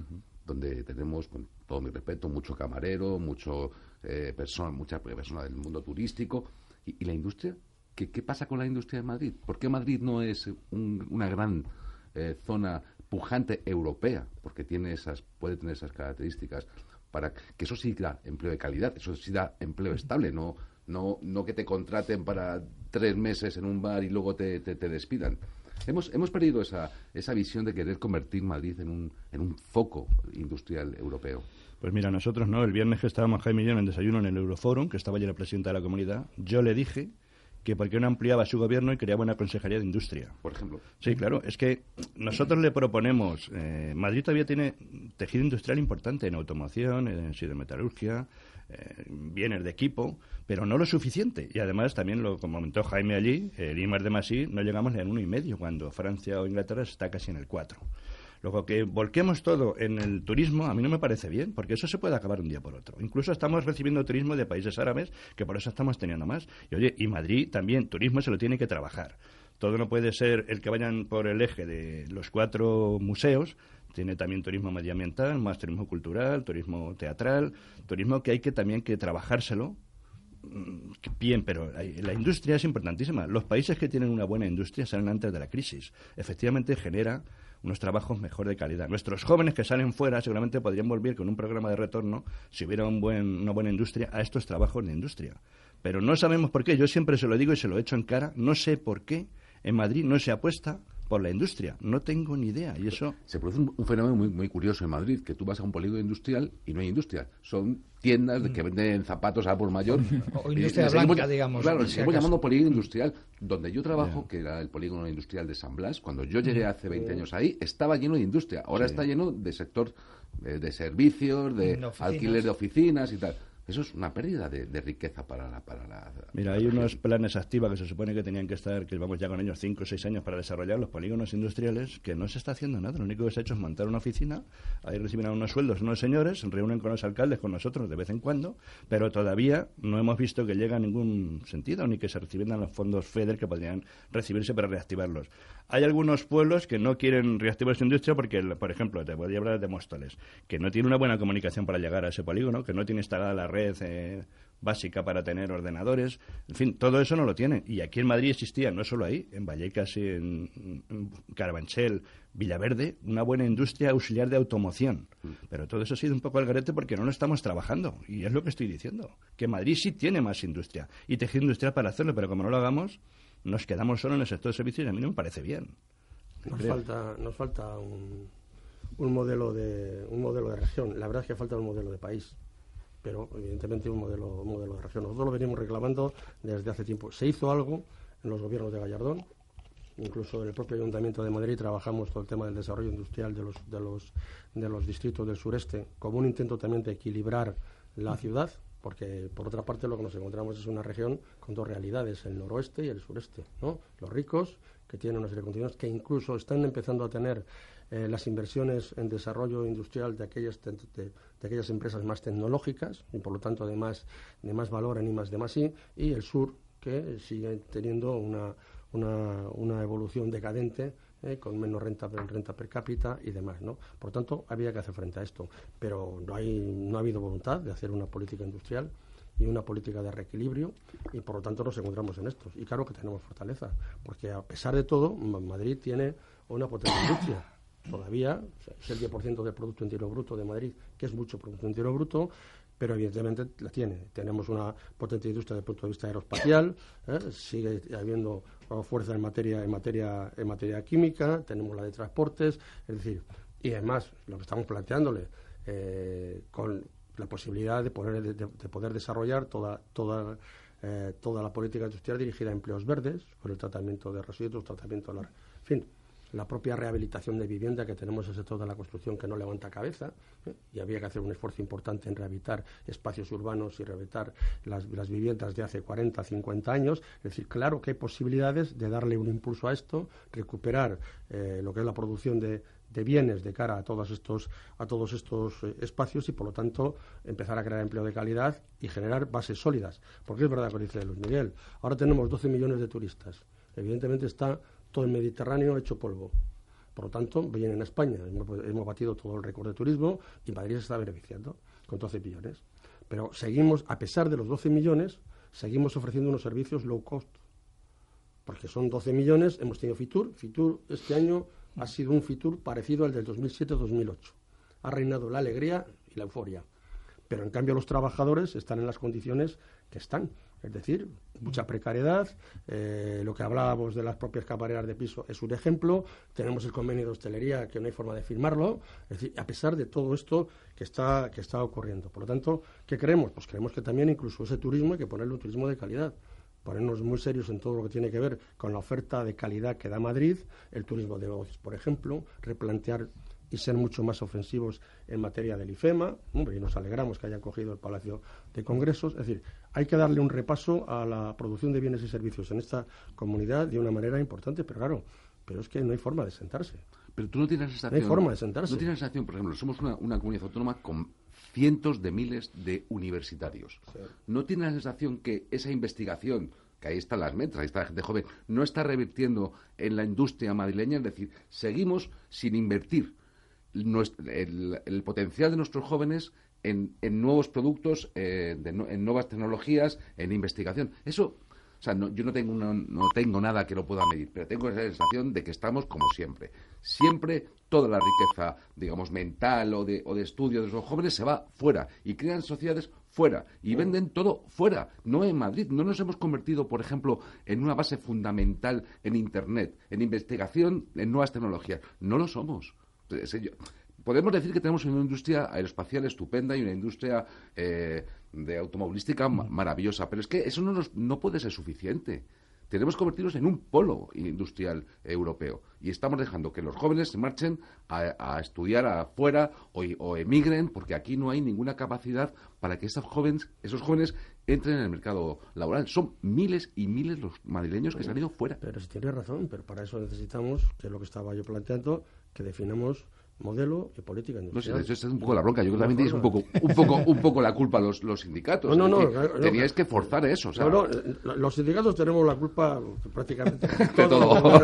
donde tenemos, con todo mi respeto, mucho camarero, mucho eh, persona, mucha persona del mundo turístico. ¿Y, y la industria? ¿Qué, ¿Qué pasa con la industria de Madrid? ¿Por qué Madrid no es un, una gran eh, zona pujante europea? Porque tiene esas, puede tener esas características para que eso sí da empleo de calidad, eso sí da empleo estable, no, no, no que te contraten para tres meses en un bar y luego te, te, te despidan. Hemos, hemos perdido esa, esa visión de querer convertir Madrid en un, en un foco industrial europeo. Pues mira, nosotros no. El viernes que estábamos Jaime y yo en el desayuno en el Euroforum, que estaba allí la presidenta de la comunidad, yo le dije que por qué no ampliaba su gobierno y creaba una consejería de industria. Por ejemplo. Sí, claro. Es que nosotros le proponemos... Eh, Madrid todavía tiene tejido industrial importante en automoción, en sidermetalurgia, eh, bienes de equipo, pero no lo suficiente. Y además, también lo comentó Jaime allí, el I M A R de Masí, no llegamos ni al uno y medio, cuando Francia o Inglaterra está casi en el cuatro. Luego, que volquemos todo en el turismo, a mí no me parece bien, porque eso se puede acabar un día por otro. Incluso estamos recibiendo turismo de países árabes, que por eso estamos teniendo más. Y oye, y Madrid también, turismo se lo tiene que trabajar. Todo no puede ser el que vayan por el eje de los cuatro museos. Tiene también turismo medioambiental, más turismo cultural, turismo teatral, turismo que hay que también que trabajárselo. Bien, pero la, la industria es importantísima. Los países que tienen una buena industria salen antes de la crisis. Efectivamente genera unos trabajos mejor de calidad. Nuestros jóvenes que salen fuera seguramente podrían volver con un programa de retorno, si hubiera un buen, una buena industria, a estos trabajos de industria. Pero no sabemos por qué. Yo siempre se lo digo y se lo echo en cara. No sé por qué en Madrid no se apuesta por la industria. No tengo ni idea. Y eso... Se produce un, un fenómeno muy, muy curioso en Madrid, que tú vas a un polígono industrial y no hay industria. Son tiendas de que venden zapatos a por mayor. O industria blanca, seguimos, digamos. Claro, seguimos llamando polígono industrial. Donde yo trabajo, yeah. que era el polígono industrial de San Blas, cuando yo llegué hace veinte años ahí, estaba lleno de industria. Ahora sí. está lleno de sector de, de servicios, de no, alquiler de oficinas y tal. Eso es una pérdida de, de riqueza para la, para la... Mira, hay unos planes activa que se supone que tenían que estar, que vamos ya con ellos cinco o seis años para desarrollar los polígonos industriales, que no se está haciendo nada. Lo único que se ha hecho es montar una oficina, ahí reciben unos sueldos unos señores, se reúnen con los alcaldes, con nosotros de vez en cuando, pero todavía no hemos visto que llegue a ningún sentido, ni que se reciban los fondos FEDER que podrían recibirse para reactivarlos. Hay algunos pueblos que no quieren reactivar su industria porque, por ejemplo, te voy a hablar de Móstoles, que no tiene una buena comunicación para llegar a ese polígono, que no tiene instalada la red eh, básica para tener ordenadores, en fin, todo eso no lo tiene. Y aquí en Madrid existía, no solo ahí, en Vallecas, en, en Carabanchel, Villaverde, una buena industria auxiliar de automoción. Pero todo eso ha sido un poco al garete porque no lo estamos trabajando. Y es lo que estoy diciendo, que Madrid sí tiene más industria y tejido industrial para hacerlo, pero como no lo hagamos, nos quedamos solo en el sector de servicios y a mí no me parece bien. Nos falta, nos falta un, un modelo de un modelo de región. La verdad es que falta un modelo de país, pero evidentemente un modelo, un modelo de región. Nosotros lo venimos reclamando desde hace tiempo. Se hizo algo en los gobiernos de Gallardón, incluso en el propio Ayuntamiento de Madrid trabajamos todo el tema del desarrollo industrial de los de los de los distritos del sureste, como un intento también de equilibrar la ciudad. Porque, por otra parte, lo que nos encontramos es una región con dos realidades, el noroeste y el sureste, ¿no? Los ricos, que tienen una serie de continuidades, que incluso están empezando a tener eh, las inversiones en desarrollo industrial de aquellas, de, de, de aquellas empresas más tecnológicas y, por lo tanto, de más, de más valor en I más D más I, y el sur, que sigue teniendo una, una, una evolución decadente, Eh, con menos renta, renta per cápita y demás, ¿no? Por tanto, había que hacer frente a esto, pero no hay no ha habido voluntad de hacer una política industrial y una política de reequilibrio y por lo tanto nos encontramos en estos. Y claro que tenemos fortaleza, porque a pesar de todo, Madrid tiene una potente industria. Todavía es el diez por ciento del Producto Interior Bruto de Madrid, que es mucho Producto Interior Bruto, pero evidentemente la tiene. Tenemos una potente industria desde el punto de vista aeroespacial, ¿eh? Sigue habiendo fuerza en materia en materia en materia química, tenemos la de transportes, es decir, y además lo que estamos planteándole eh, con la posibilidad de poner de, de poder desarrollar toda toda eh, toda la política industrial dirigida a empleos verdes, con el tratamiento de residuos, tratamiento de la, en fin, la propia rehabilitación de vivienda, que tenemos el sector de la construcción que no levanta cabeza, ¿eh? Y había que hacer un esfuerzo importante en rehabilitar espacios urbanos y rehabilitar las, las viviendas de hace cuarenta, cincuenta años. Es decir, claro que hay posibilidades de darle un impulso a esto, recuperar eh, lo que es la producción de, de bienes de cara a todos estos, a todos estos eh, espacios y, por lo tanto, empezar a crear empleo de calidad y generar bases sólidas. Porque es verdad, como dice Luis Miguel, ahora tenemos doce millones de turistas. Evidentemente está todo el Mediterráneo hecho polvo. Por Por lo tanto, vienen a España, hemos, hemos batido todo el récord de turismo y Madrid se está beneficiando con doce millones. Pero seguimos, a pesar de los doce millones, seguimos ofreciendo unos servicios low cost. Porque son doce millones, hemos tenido Fitur. Fitur este año ha sido un Fitur parecido al del dos mil siete dos mil ocho. Ha reinado la alegría y la euforia. Pero en cambio los trabajadores están en las condiciones que están. Es decir, mucha precariedad, eh, lo que hablábamos de las propias camareras de piso es un ejemplo, tenemos el convenio de hostelería que no hay forma de firmarlo, es decir, a pesar de todo esto que está, que está ocurriendo. Por lo tanto, ¿qué creemos? Pues creemos que también incluso ese turismo hay que ponerle un turismo de calidad, ponernos muy serios en todo lo que tiene que ver con la oferta de calidad que da Madrid, el turismo de negocios, por ejemplo, replantear y ser mucho más ofensivos en materia del IFEMA, hombre, y nos alegramos que hayan cogido el Palacio de Congresos. Es decir, hay que darle un repaso a la producción de bienes y servicios en esta comunidad de una manera importante, pero claro, pero es que no hay forma de sentarse. Pero tú no tienes la sensación... No hay forma de sentarse. No tienes la sensación, por ejemplo, somos una, una comunidad autónoma con cientos de miles de universitarios. Sí. ¿No tienes la sensación que esa investigación, que ahí están las metas, ahí está la gente joven, no está revirtiendo en la industria madrileña? Es decir, seguimos sin invertir Nuestro, el, el potencial de nuestros jóvenes en, en nuevos productos, eh, de, en nuevas tecnologías, en investigación. Eso, o sea, no, yo no tengo, una, no tengo nada que lo pueda medir, pero tengo la sensación de que estamos como siempre. Siempre toda la riqueza, digamos, mental o de, o de estudio de los jóvenes se va fuera y crean sociedades fuera y venden todo fuera, no en Madrid. No nos hemos convertido, por ejemplo, en una base fundamental en Internet, en investigación, en nuevas tecnologías. No lo somos. Podemos decir que tenemos una industria aeroespacial estupenda y una industria eh, de automovilística ma- maravillosa, pero es que eso no, nos, no puede ser suficiente. Tenemos que convertirnos en un polo industrial europeo y estamos dejando que los jóvenes se marchen a, a estudiar afuera o, o emigren, porque aquí no hay ninguna capacidad para que esos jóvenes, esos jóvenes entren en el mercado laboral. Son miles y miles los madrileños que se han ido fuera. Pero si tienes razón, pero para eso necesitamos, que es lo que estaba yo planteando, que definamos modelo y política industrial. No sé, eso es un poco la bronca. Yo creo que también tenéis un poco, un poco, un poco la culpa los, los sindicatos. No, no, es no, decir, no, teníais no, que forzar eso. O sea, no, no, los sindicatos tenemos la culpa prácticamente de todo. todo.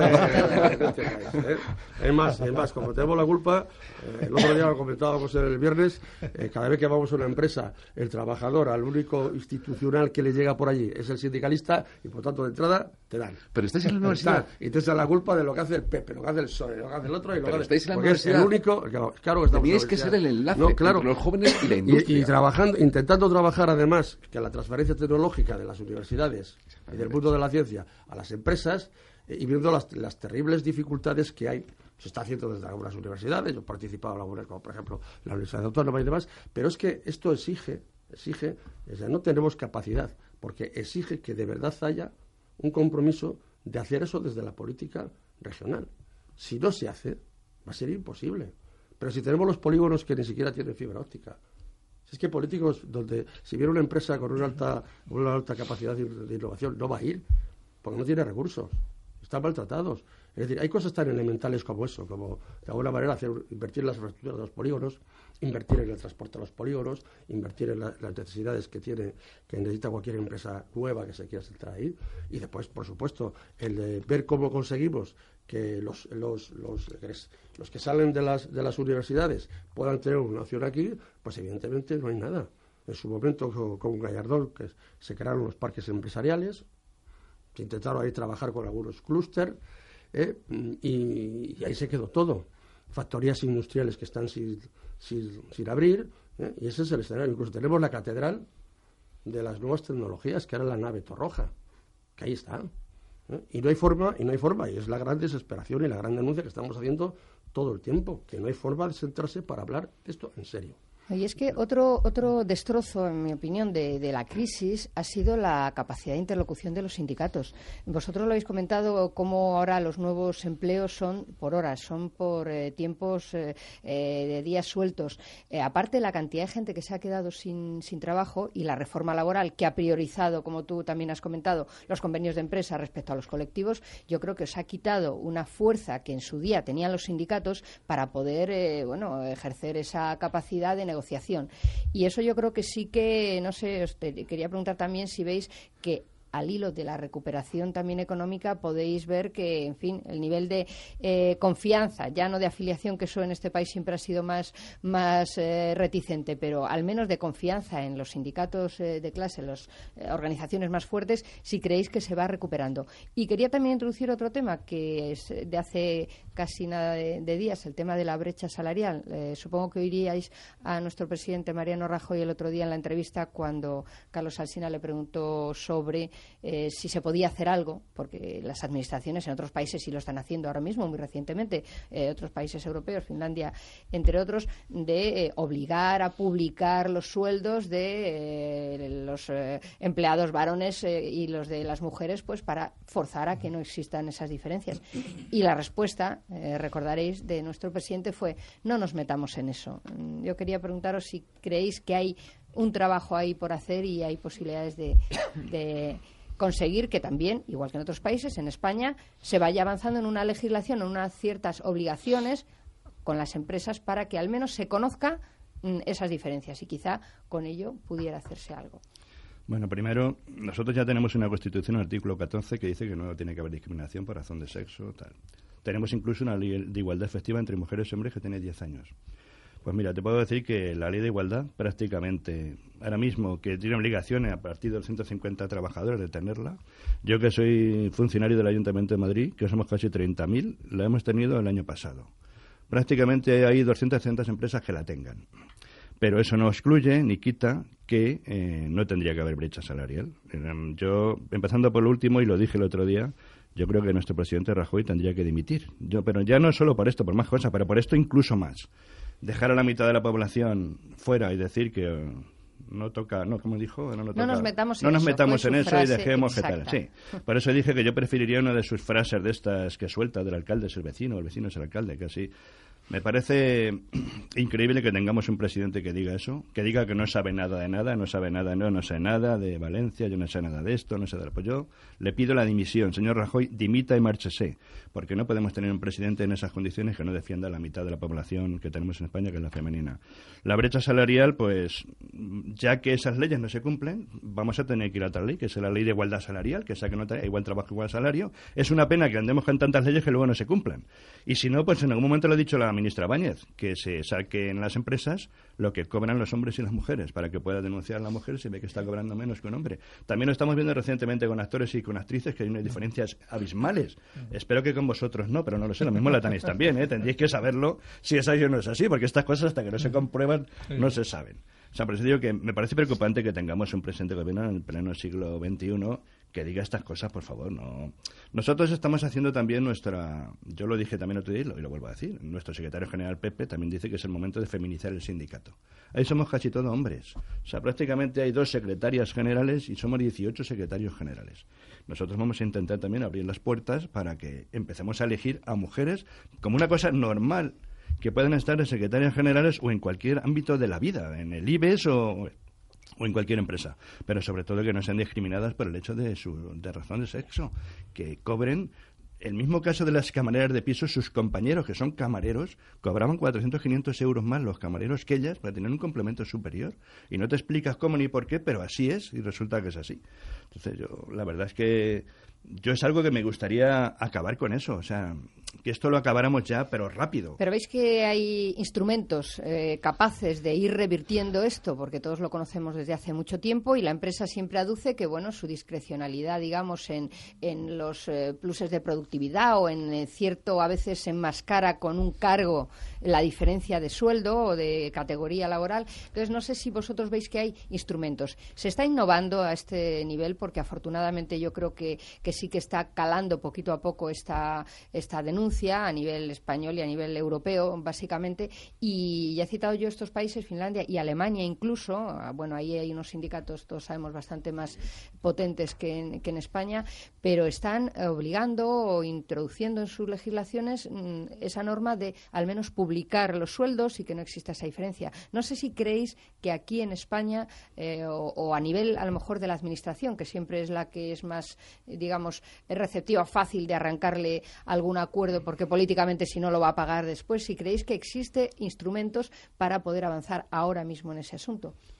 ¿eh? Es más, es más, como tenemos la culpa, eh, el otro día lo comentábamos el viernes, eh, cada vez que vamos a una empresa, el trabajador, al único institucional que le llega por allí es el sindicalista y por tanto de entrada te dan. Pero estáis en la universidad. Y te echan la culpa de lo que hace el P E P, lo que hace el P S O E, lo que hace el otro y lo Pero que hace... estáis en la porque es el universidad. único... Claro, claro que estamos Teníais en la que ser universidad. el enlace No, claro. entre los jóvenes y la industria. Y, y trabajando, intentando trabajar además que la transferencia tecnológica de las universidades y del mundo de la ciencia a las empresas eh, y viendo las, las terribles dificultades que hay. Se está haciendo desde algunas universidades, yo he participado en algunas, como por ejemplo la Universidad Autónoma y demás, pero es que esto exige, exige, o sea, no tenemos capacidad, porque exige que de verdad haya un compromiso de hacer eso desde la política regional. Si no se hace, va a ser imposible. Pero si tenemos los polígonos que ni siquiera tienen fibra óptica, si es que políticos donde si viene una empresa con una alta, una alta capacidad de, de innovación no va a ir, porque no tiene recursos, están maltratados. Es decir, hay cosas tan elementales como eso, como de alguna manera hacer, invertir en las infraestructuras de los polígonos, invertir en el transporte de los polígonos, invertir en la, las necesidades que tiene, que necesita cualquier empresa nueva que se quiera sentar ahí, y después, por supuesto, el de ver cómo conseguimos que los, los, los, los que salen de las, de las universidades puedan tener una opción aquí, pues evidentemente no hay nada. En su momento, con, con Gallardón, que se crearon los parques empresariales, se intentaron ahí trabajar con algunos clústeres, ¿eh? y, y ahí se quedó todo. Factorías industriales que están sin, sin, sin abrir, ¿eh? Y ese es el escenario. Incluso tenemos la catedral de las nuevas tecnologías, que era la nave Torroja, que ahí está. ¿Eh? Y no hay forma, y no hay forma, y es la gran desesperación y la gran denuncia que estamos haciendo todo el tiempo, que no hay forma de sentarse para hablar de esto en serio. Y es que otro otro destrozo, en mi opinión, de, de la crisis ha sido la capacidad de interlocución de los sindicatos. Vosotros lo habéis comentado, cómo ahora los nuevos empleos son por horas, son por eh, tiempos eh, eh, de días sueltos. Eh, aparte, la cantidad de gente que se ha quedado sin, sin trabajo y la reforma laboral que ha priorizado, como tú también has comentado, los convenios de empresa respecto a los colectivos, yo creo que os ha quitado una fuerza que en su día tenían los sindicatos para poder eh, bueno, ejercer esa capacidad de negociación. negociación. Y eso yo creo que sí que, no sé, os te, quería preguntar también si veis que al hilo de la recuperación también económica, podéis ver que, en fin, el nivel de eh, confianza, ya no de afiliación, que eso en este país siempre ha sido más, más eh, reticente, pero al menos de confianza en los sindicatos eh, de clase, en las eh, organizaciones más fuertes, si creéis que se va recuperando. Y quería también introducir otro tema que es de hace casi nada de, de días, el tema de la brecha salarial. Eh, supongo que oiríais a nuestro presidente Mariano Rajoy el otro día en la entrevista cuando Carlos Alsina le preguntó sobre eh, si se podía hacer algo, porque las administraciones en otros países sí lo están haciendo ahora mismo, muy recientemente, eh, otros países europeos, Finlandia, entre otros, de eh, obligar a publicar los sueldos de eh, los eh, empleados varones eh, y los de las mujeres, pues para forzar a que no existan esas diferencias. Y la respuesta, eh, recordaréis, de nuestro presidente fue: no nos metamos en eso. Yo quería preguntaros si creéis que hay un trabajo ahí por hacer y hay posibilidades de, de conseguir que también, igual que en otros países, en España, se vaya avanzando en una legislación, en unas ciertas obligaciones con las empresas para que al menos se conozca mm, esas diferencias y quizá con ello pudiera hacerse algo. Bueno, primero, nosotros ya tenemos una Constitución, el artículo catorce, que dice que no tiene que haber discriminación por razón de sexo, tal. Tenemos incluso una ley de igualdad efectiva entre mujeres y hombres que tiene diez años. Pues mira, te puedo decir que la ley de igualdad prácticamente, ahora mismo, que tiene obligaciones a partir de los ciento cincuenta trabajadores de tenerla, yo que soy funcionario del Ayuntamiento de Madrid, que somos casi treinta mil, la hemos tenido el año pasado. Prácticamente hay doscientas sesenta empresas que la tengan. Pero eso no excluye ni quita que eh, no tendría que haber brecha salarial. Yo, empezando por lo último, y lo dije el otro día, yo creo que nuestro presidente Rajoy tendría que dimitir. Yo, pero ya no solo por esto, por más cosas, pero por esto incluso más. Dejar a la mitad de la población fuera y decir que uh, no toca, no, como dijo, no, no, toca, no nos metamos en no nos eso, metamos en eso y dejemos que exacta. tal. Sí. Por eso dije que yo preferiría una de sus frases de estas que suelta del alcalde es el vecino, el vecino es el alcalde, que así. Me parece increíble que tengamos un presidente que diga eso, que diga que no sabe nada de nada, no sabe nada, no, no sé nada de Valencia, yo no sé nada de esto, no sé de... Pues yo le pido la dimisión. Señor Rajoy, dimita y márchese, porque no podemos tener un presidente en esas condiciones que no defienda a la mitad de la población que tenemos en España, que es la femenina. La brecha salarial, pues, ya que esas leyes no se cumplen, vamos a tener que ir a otra ley, que es la ley de igualdad salarial, que sea que no tenga igual trabajo, igual salario. Es una pena que andemos con tantas leyes que luego no se cumplan. Y si no, pues en algún momento lo ha dicho la ministra Báñez, que se saque en las empresas lo que cobran los hombres y las mujeres, para que pueda denunciar a la mujer si ve que está cobrando menos que un hombre. También lo estamos viendo recientemente con actores y con actrices, que hay unas diferencias abismales. Espero que con vosotros no, pero no lo sé, lo mismo la tenéis también, ¿eh? Tendríais que saberlo si es así o no es así, porque estas cosas hasta que no se comprueban no se saben. O sea, por eso digo que me parece preocupante que tengamos un presidente de gobierno en el pleno siglo veintiuno que diga estas cosas, por favor, no. Nosotros estamos haciendo también nuestra, yo lo dije también otro día y lo, y lo vuelvo a decir, nuestro secretario general Pepe también dice que es el momento de feminizar el sindicato. Ahí somos casi todos hombres. O sea, prácticamente hay dos secretarias generales y somos dieciocho secretarios generales. Nosotros vamos a intentar también abrir las puertas para que empecemos a elegir a mujeres como una cosa normal, que puedan estar en secretarias generales o en cualquier ámbito de la vida, en el I B E S o, o en cualquier empresa, pero sobre todo que no sean discriminadas por el hecho de su de razón de sexo, que cobren. El mismo caso de las camareras de piso, sus compañeros, que son camareros, cobraban cuatrocientos, quinientos euros más los camareros que ellas para tener un complemento superior. Y no te explicas cómo ni por qué, pero así es, y resulta que es así. Entonces, yo, la verdad es que yo es algo que me gustaría acabar con eso, o sea, que esto lo acabáramos ya, pero rápido. Pero veis que hay instrumentos eh, capaces de ir revirtiendo esto, porque todos lo conocemos desde hace mucho tiempo y la empresa siempre aduce que, bueno, su discrecionalidad, digamos, en, en los eh, pluses de productividad o en eh, cierto, a veces se enmascara con un cargo la diferencia de sueldo o de categoría laboral. Entonces, no sé si vosotros veis que hay instrumentos. Se está innovando a este nivel porque, afortunadamente, yo creo que, que sí que está calando poquito a poco esta, esta denuncia a nivel español y a nivel europeo, básicamente. Y ya he citado yo estos países, Finlandia y Alemania incluso. Bueno, ahí hay unos sindicatos, todos sabemos, bastante más potentes que en, que en España, pero están obligando o introduciendo en sus legislaciones mmm, esa norma de al menos publicar los sueldos y que no exista esa diferencia. No sé si creéis que aquí en España eh, o, o a nivel a lo mejor de la administración, que siempre es la que es más, digamos, receptiva, fácil de arrancarle algún acuerdo porque políticamente si no lo va a pagar después, si creéis que existe instrumentos para poder avanzar ahora mismo en ese asunto.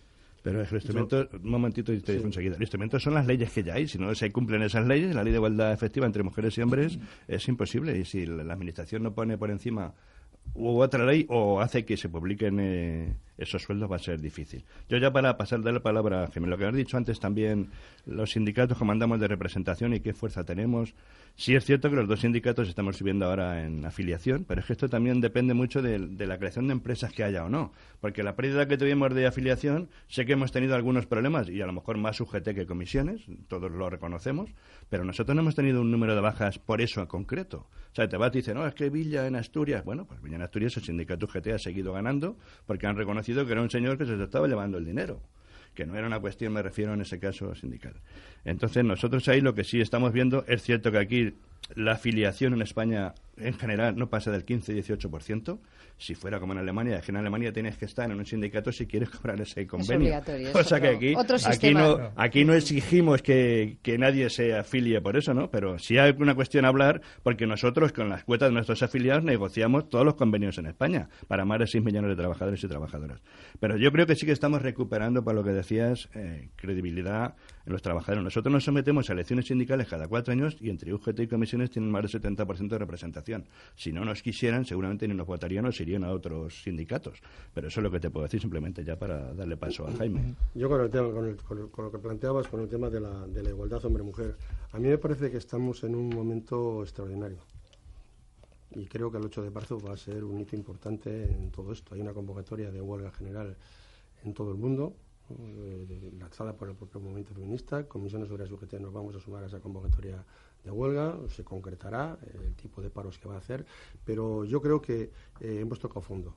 Pero el instrumento, un momentito y te digo Sí. enseguida, el instrumento son las leyes que ya hay. Si no se cumplen esas leyes, la ley de igualdad efectiva entre mujeres y hombres es imposible. Y si la administración no pone por encima u otra ley o hace que se publiquen eh, esos sueldos, va a ser difícil. Yo ya para pasar de la palabra a Gemma, lo que has dicho antes también, los sindicatos como andamos de representación y qué fuerza tenemos. Sí es cierto que los dos sindicatos estamos subiendo ahora en afiliación, pero es que esto también depende mucho de, de la creación de empresas que haya o no. Porque la pérdida que tuvimos de afiliación, sé que hemos tenido algunos problemas y a lo mejor más U G T que comisiones, todos lo reconocemos, pero nosotros no hemos tenido un número de bajas por eso en concreto. O sea, te vas y dices, no, es que Villa en Asturias, bueno, pues Villa en Asturias el sindicato U G T ha seguido ganando porque han reconocido que era un señor que se estaba llevando el dinero, que no era una cuestión, me refiero en ese caso sindical. Entonces nosotros ahí lo que sí estamos viendo, es cierto que aquí la afiliación en España en general no pasa del quince a dieciocho por ciento. Si fuera como en Alemania, que en Alemania tienes que estar en un sindicato si quieres cobrar ese convenio. Es obligatorio, es o sea otro, que aquí, otro aquí, sistema. no, aquí no exigimos que, que nadie se afilie por eso, ¿no? Pero sí hay una cuestión a hablar, porque nosotros con las cuotas de nuestros afiliados negociamos todos los convenios en España para más de seis millones de trabajadores y trabajadoras. Pero yo creo que sí que estamos recuperando, por lo que decías, eh, credibilidad en los trabajadores. Nosotros nos sometemos a elecciones sindicales cada cuatro años y entre U G T y comisiones tienen más del setenta por ciento de representación. Si no nos quisieran, seguramente ni nos votarían o se irían a otros sindicatos. Pero eso es lo que te puedo decir simplemente ya para darle paso a Jaime. Yo con el tema, con, el, con, el, con lo que planteabas, con el tema de la, de la igualdad hombre-mujer, a mí me parece que estamos en un momento extraordinario. Y creo que el ocho de marzo va a ser un hito importante en todo esto. Hay una convocatoria de huelga general en todo el mundo, eh, lanzada por el propio movimiento feminista. Comisiones Obreras U G T nos vamos a sumar a esa convocatoria de huelga, se concretará el tipo de paros que va a hacer, pero yo creo que eh, hemos tocado fondo.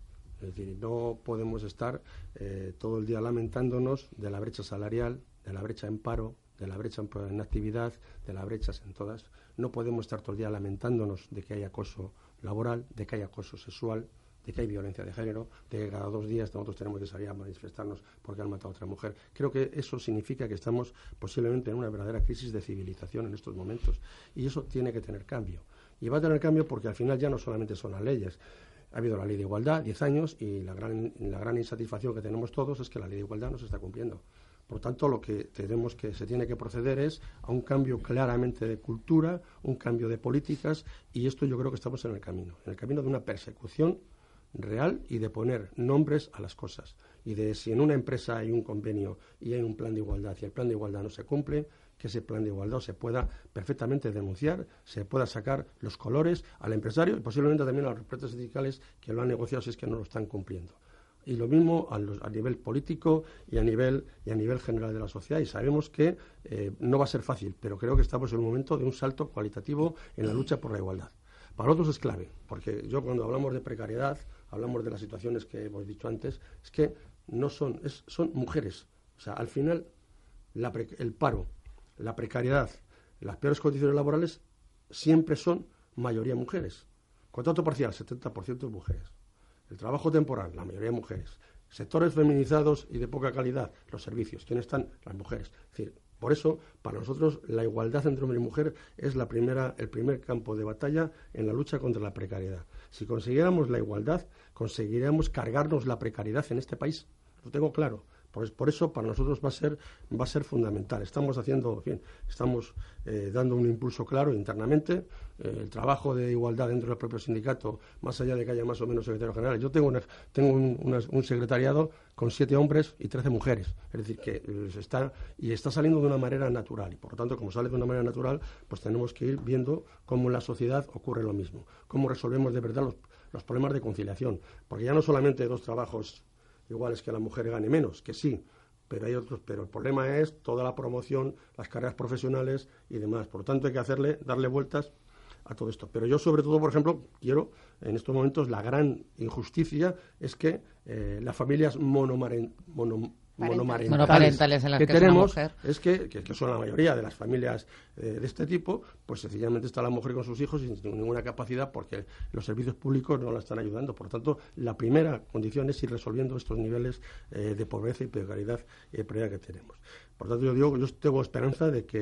Es decir, no podemos estar eh, todo el día lamentándonos de la brecha salarial, de la brecha en paro, de la brecha en, en actividad, de las brechas en todas. No podemos estar todo el día lamentándonos de que hay acoso laboral, de que hay acoso sexual, de que hay violencia de género, de que cada dos días nosotros tenemos que salir a manifestarnos porque han matado a otra mujer. Creo que eso significa que estamos posiblemente en una verdadera crisis de civilización en estos momentos. Y eso tiene que tener cambio. Y va a tener cambio porque al final ya no solamente son las leyes. Ha habido la ley de igualdad, diez años, y la gran, la gran insatisfacción que tenemos todos es que la ley de igualdad no se está cumpliendo. Por tanto, lo que tenemos que se tiene que proceder es a un cambio claramente de cultura, un cambio de políticas, y esto yo creo que estamos en el camino, en el camino de una persecución real y de poner nombres a las cosas. Y de si en una empresa hay un convenio y hay un plan de igualdad y el plan de igualdad no se cumple, que ese plan de igualdad se pueda perfectamente denunciar, se pueda sacar los colores al empresario y posiblemente también a los representantes sindicales que lo han negociado si es que no lo están cumpliendo. Y lo mismo a, los, a nivel político y a nivel y a nivel general de la sociedad. Y sabemos que eh, no va a ser fácil, pero creo que estamos en un momento de un salto cualitativo en la lucha por la igualdad. Para nosotros es clave, porque yo cuando hablamos de precariedad, hablamos de las situaciones que hemos dicho antes, es que no son, es, son mujeres. O sea, al final, la pre, el paro, la precariedad, las peores condiciones laborales siempre son mayoría mujeres. Contrato parcial, setenta por ciento mujeres. El trabajo temporal, la mayoría de mujeres. Sectores feminizados y de poca calidad, los servicios. ¿Quiénes están? Las mujeres. Es decir, por eso, para nosotros, la igualdad entre hombre y mujer es la primera, el primer campo de batalla en la lucha contra la precariedad. Si consiguiéramos la igualdad, conseguiríamos cargarnos la precariedad en este país. Lo tengo claro. Por, por eso, para nosotros va a ser, va a ser fundamental. Estamos haciendo, en fin, estamos eh, dando un impulso claro internamente. Eh, el trabajo de igualdad dentro del propio sindicato, más allá de que haya más o menos secretarios generales. Yo tengo, una, tengo un, una, un secretariado con siete hombres y trece mujeres. Es decir, que eh, está y está saliendo de una manera natural. Y por lo tanto, como sale de una manera natural, pues tenemos que ir viendo cómo en la sociedad ocurre lo mismo. Cómo resolvemos de verdad los, los problemas de conciliación. Porque ya no solamente dos trabajos igual es que la mujer gane menos, que sí, pero hay otros, pero el problema es toda la promoción, las carreras profesionales y demás. Por lo tanto, hay que hacerle, darle vueltas a todo esto. Pero yo, sobre todo, por ejemplo, quiero, en estos momentos, la gran injusticia es que eh, las familias monomaren, mono, monomarentales, monoparentales en las que, que tenemos, es una mujer. es que, que, que son la mayoría de las familias eh, de este tipo, pues sencillamente está la mujer con sus hijos sin ninguna capacidad porque los servicios públicos no la están ayudando. Por lo tanto, la primera condición es ir resolviendo estos niveles eh, de pobreza y precariedad, eh, precariedad que tenemos. Por lo tanto, yo digo, yo tengo esperanza de que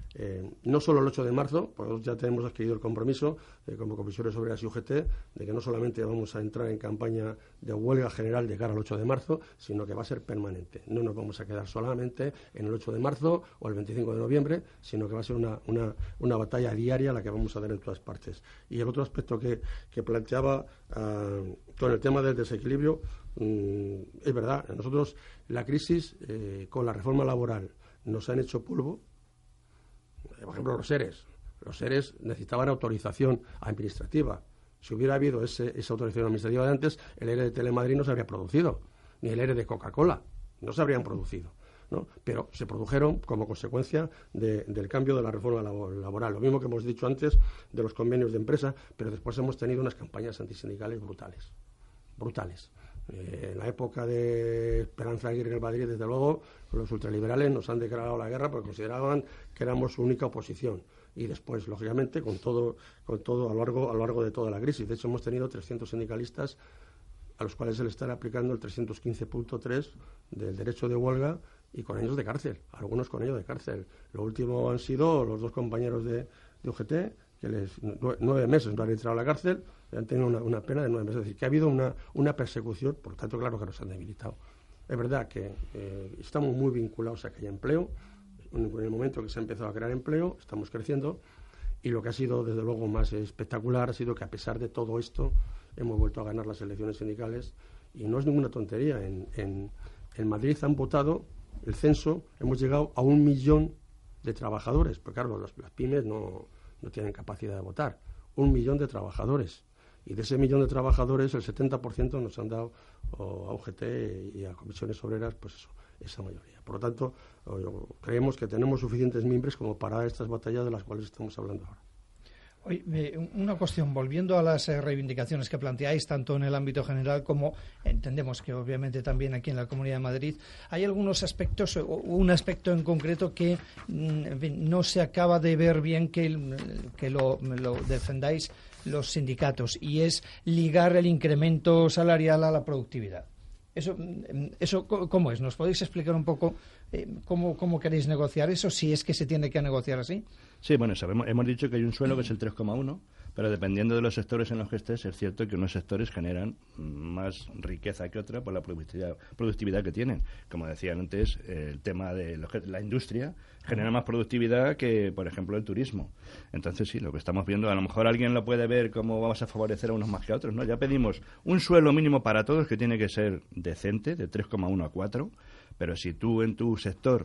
Eh, no solo el ocho de marzo, pues ya tenemos adquirido el compromiso eh, como Comisiones Obreras y U G T de que no solamente vamos a entrar en campaña de huelga general de cara al ocho de marzo, sino que va a ser permanente. No nos vamos a quedar solamente en el ocho de marzo o el veinticinco de noviembre, sino que va a ser una, una, una batalla diaria la que vamos a dar en todas partes. Y el otro aspecto que, que planteaba uh, con el tema del desequilibrio, um, es verdad, nosotros la crisis eh, con la reforma laboral nos han hecho polvo. Por ejemplo, los ERES. Los ERES necesitaban autorización administrativa. Si hubiera habido ese, esa autorización administrativa de antes, el ERE de Telemadrid no se habría producido, ni el ERE de Coca-Cola, no se habrían producido, ¿no? Pero se produjeron como consecuencia de, del cambio de la reforma laboral. Lo mismo que hemos dicho antes de los convenios de empresa, pero después hemos tenido unas campañas antisindicales brutales, brutales. Eh, en la época de Esperanza Aguirre en el Madrid, desde luego, los ultraliberales nos han declarado la guerra porque consideraban que éramos su única oposición. Y después, lógicamente, con todo, con todo a lo largo, a lo largo de toda la crisis. De hecho, hemos tenido trescientos sindicalistas a los cuales se le está aplicando el trescientos quince punto tres del derecho de huelga y con años de cárcel, algunos con años de cárcel. Lo último han sido los dos compañeros de, de U G T, que les, nueve meses no han entrado a la cárcel, han tenido una, una pena de nueve meses. Es decir, que ha habido una, una persecución, por tanto, claro que nos han debilitado. Es verdad que eh, estamos muy vinculados a que haya empleo. En el momento que se ha empezado a crear empleo, estamos creciendo. Y lo que ha sido, desde luego, más espectacular ha sido que, a pesar de todo esto, hemos vuelto a ganar las elecciones sindicales. Y no es ninguna tontería. En, en, en Madrid han votado el censo, hemos llegado a un millón de trabajadores. Porque, claro, las, las pymes no, no tienen capacidad de votar. Un millón de trabajadores. Y de ese millón de trabajadores, el setenta por ciento nos han dado oh, a U G T y a comisiones obreras, pues eso, esa mayoría. Por lo tanto, oh, creemos que tenemos suficientes mimbres como para dar estas batallas de las cuales estamos hablando ahora. Oye, eh, una cuestión, volviendo a las eh, reivindicaciones que planteáis, tanto en el ámbito general como entendemos que obviamente también aquí en la Comunidad de Madrid, hay algunos aspectos, o un aspecto en concreto que en fin, no se acaba de ver bien que, que lo, lo defendáis los sindicatos, y es ligar el incremento salarial a la productividad. Eso, eso ¿cómo es? ¿Nos podéis explicar un poco eh, cómo, cómo queréis negociar eso, si es que se tiene que negociar así? Sí, bueno, sabemos, hemos dicho que hay un suelo que es el tres coma uno, pero dependiendo de los sectores en los que estés, es cierto que unos sectores generan más riqueza que otros por la productividad, productividad que tienen. Como decían antes, eh, el tema de lo que, la industria genera más productividad que, por ejemplo, el turismo. Entonces, sí, lo que estamos viendo, a lo mejor alguien lo puede ver como vamos a favorecer a unos más que a otros, ¿no? Ya pedimos un suelo mínimo para todos que tiene que ser decente, de tres coma uno a cuatro, pero si tú en tu sector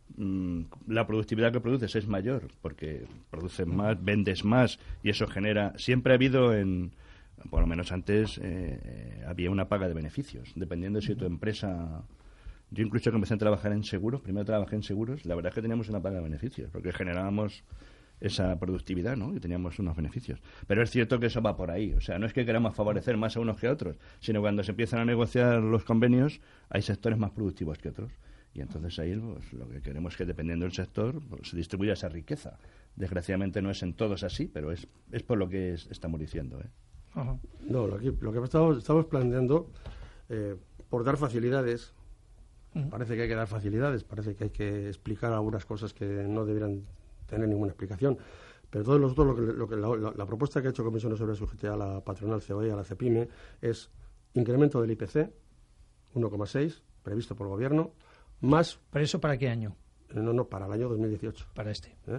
la productividad que produces es mayor porque produces más, vendes más y eso genera, siempre ha habido en, por lo menos antes eh, había una paga de beneficios dependiendo de si tu empresa, yo incluso que empecé a trabajar en seguros, primero trabajé en seguros, la verdad es que teníamos una paga de beneficios porque generábamos esa productividad, ¿no? Y teníamos unos beneficios. Pero es cierto que eso va por ahí. O sea, no es que queramos favorecer más a unos que a otros, sino cuando se empiezan a negociar los convenios hay sectores más productivos que otros. Y entonces ahí pues, lo que queremos es que, dependiendo del sector, pues, se distribuya esa riqueza. Desgraciadamente no es en todos así, pero es, es por lo que es, estamos diciendo. ¿eh? Ajá. No, lo que, lo que estamos, estamos planteando, eh, por dar facilidades, uh-huh. parece que hay que dar facilidades, parece que hay que explicar algunas cosas que no deberían tener ninguna explicación. Pero todos nosotros, lo que, lo que, la, la, la propuesta que ha hecho Comisiones Obreras U G T a la patronal C O E, a la CEPIME, es incremento del I P C, uno coma seis, previsto por el Gobierno, más... ¿Para eso para qué año? No, no, para el año dos mil dieciocho. Para este. ¿Eh?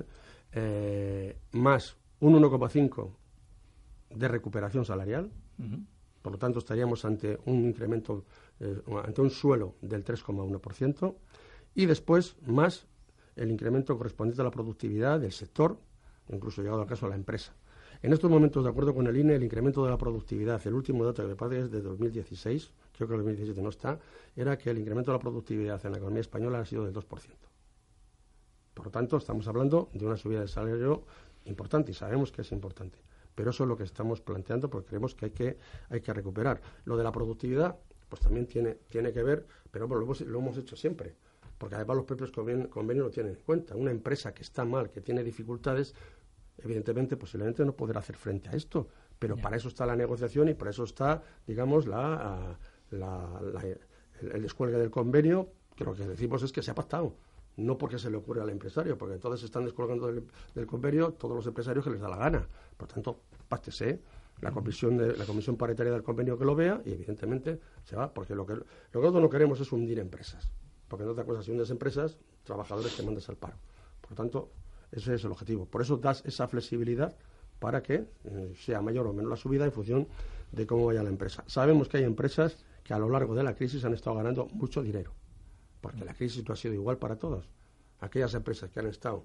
Eh, más un uno coma cinco de recuperación salarial. Uh-huh. Por lo tanto, estaríamos ante un incremento, eh, ante un suelo del tres coma uno por ciento. Y después, más el incremento correspondiente a la productividad del sector, incluso llegado al caso de la empresa. En estos momentos, de acuerdo con el I N E, el incremento de la productividad, el último dato que me parece es de dos mil dieciséis, creo que el dos mil diecisiete no está, era que el incremento de la productividad en la economía española ha sido del dos por ciento. Por lo tanto, estamos hablando de una subida de salario importante y sabemos que es importante. Pero eso es lo que estamos planteando porque creemos que hay que, hay que recuperar. Lo de la productividad, pues también tiene, tiene que ver, pero bueno, lo hemos, lo hemos hecho siempre. Porque además los propios convenios, convenios lo tienen en cuenta. Una empresa que está mal, que tiene dificultades, evidentemente, posiblemente no podrá hacer frente a esto, pero yeah. para eso está la negociación y para eso está, digamos, la, la, la, el, el descuelgue del convenio, que lo que decimos es que se ha pactado. no porque se le ocurre al empresario, porque entonces se están descolgando del, del convenio todos los empresarios que les da la gana. Por tanto, pástese la comisión de, la comisión paritaria del convenio que lo vea y evidentemente se va, porque lo que, lo que nosotros no queremos es hundir empresas, porque no otra cosa, si hundes empresas, trabajadores te mandas al paro. Por tanto, ese es el objetivo. Por eso das esa flexibilidad para que eh, sea mayor o menor la subida en función de cómo vaya la empresa. Sabemos que hay empresas que a lo largo de la crisis han estado ganando mucho dinero, porque la crisis no ha sido igual para todos. Aquellas empresas que han estado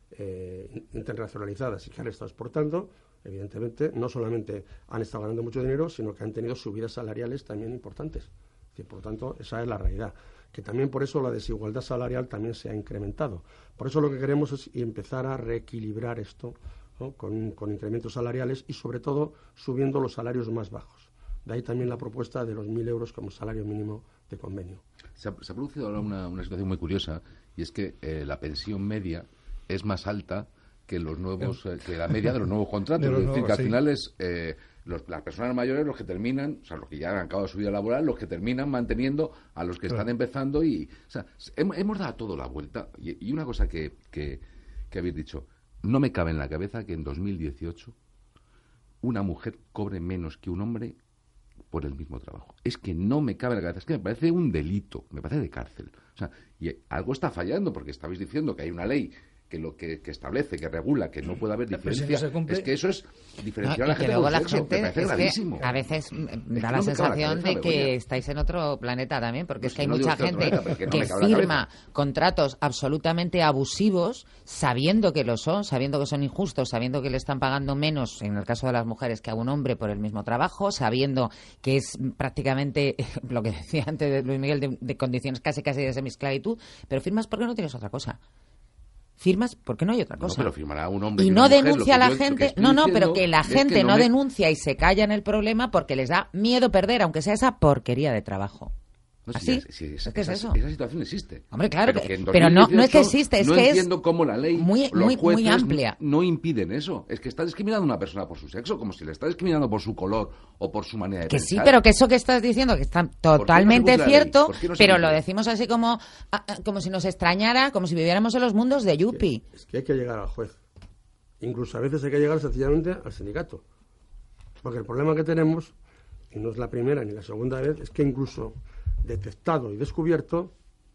eh, internacionalizadas y que han estado exportando, evidentemente, no solamente han estado ganando mucho dinero, sino que han tenido subidas salariales también importantes. Es decir, por lo tanto, esa es la realidad. Que también por eso la desigualdad salarial también se ha incrementado. Por eso lo que queremos es empezar a reequilibrar esto, ¿no? con, con incrementos salariales y, sobre todo, subiendo los salarios más bajos. De ahí también la propuesta de los mil euros como salario mínimo de convenio. Se ha, se ha producido ahora una, una situación muy curiosa, y es que eh, la pensión media es más alta que los nuevos eh, que la media de los nuevos contratos. De los es decir, nuevos, que al sí. final es eh, los, las personas mayores los que terminan, o sea, los que ya han acabado su vida laboral, los que terminan manteniendo a los que claro. están empezando. Y, o sea, hemos, hemos dado todo la vuelta. Y, y una cosa que, que, que habéis dicho, no me cabe en la cabeza que en dos mil dieciocho una mujer cobre menos que un hombre por el mismo trabajo. Es que no me cabe en la cabeza, es que me parece un delito, me parece de cárcel. O sea, y algo está fallando, porque estabais diciendo que hay una ley que lo que, que establece, que regula, que no puede haber diferencia. Si no es que eso es diferenciar no, a la gente. Luego la sexo, gente me es gravísimo. Que a veces da es la no sensación la cabeza, de que Begoña. estáis en otro planeta también, porque Pues es que hay no mucha gente planeta, que, no que firma contratos absolutamente abusivos, sabiendo que lo son, sabiendo que son injustos, sabiendo que le están pagando menos, en el caso de las mujeres, que a un hombre por el mismo trabajo, sabiendo que es prácticamente lo que decía antes de Luis Miguel, de, de condiciones casi casi de semiesclavitud, pero firmas porque no tienes otra cosa. Firmas porque no hay otra cosa. No, pero firmará un hombre y y no mujer, denuncia a la yo, gente. No, no, pero que la gente que no, no me... denuncia y se calla en el problema porque les da miedo perder, aunque sea esa porquería de trabajo. No, ¿Así? Si, si, si, ¿Es que esa, es eso? Esa situación existe. Hombre, claro, pero, que, que en pero no, no es que existe, es no que entiendo es cómo la ley, muy, los muy, jueces muy amplia. No impiden eso. Es que está discriminando a una persona por su sexo, como si le está discriminando por su color o por su manera de que pensar. Sí, pero que eso que estás diciendo que está totalmente no cierto, no pero lo decimos así como, como si nos extrañara, como si viviéramos en los mundos de Yuppie. Es que hay que llegar al juez. Incluso a veces hay que llegar sencillamente al sindicato. Porque el problema que tenemos, y no es la primera ni la segunda vez, es que incluso detectado y descubierto,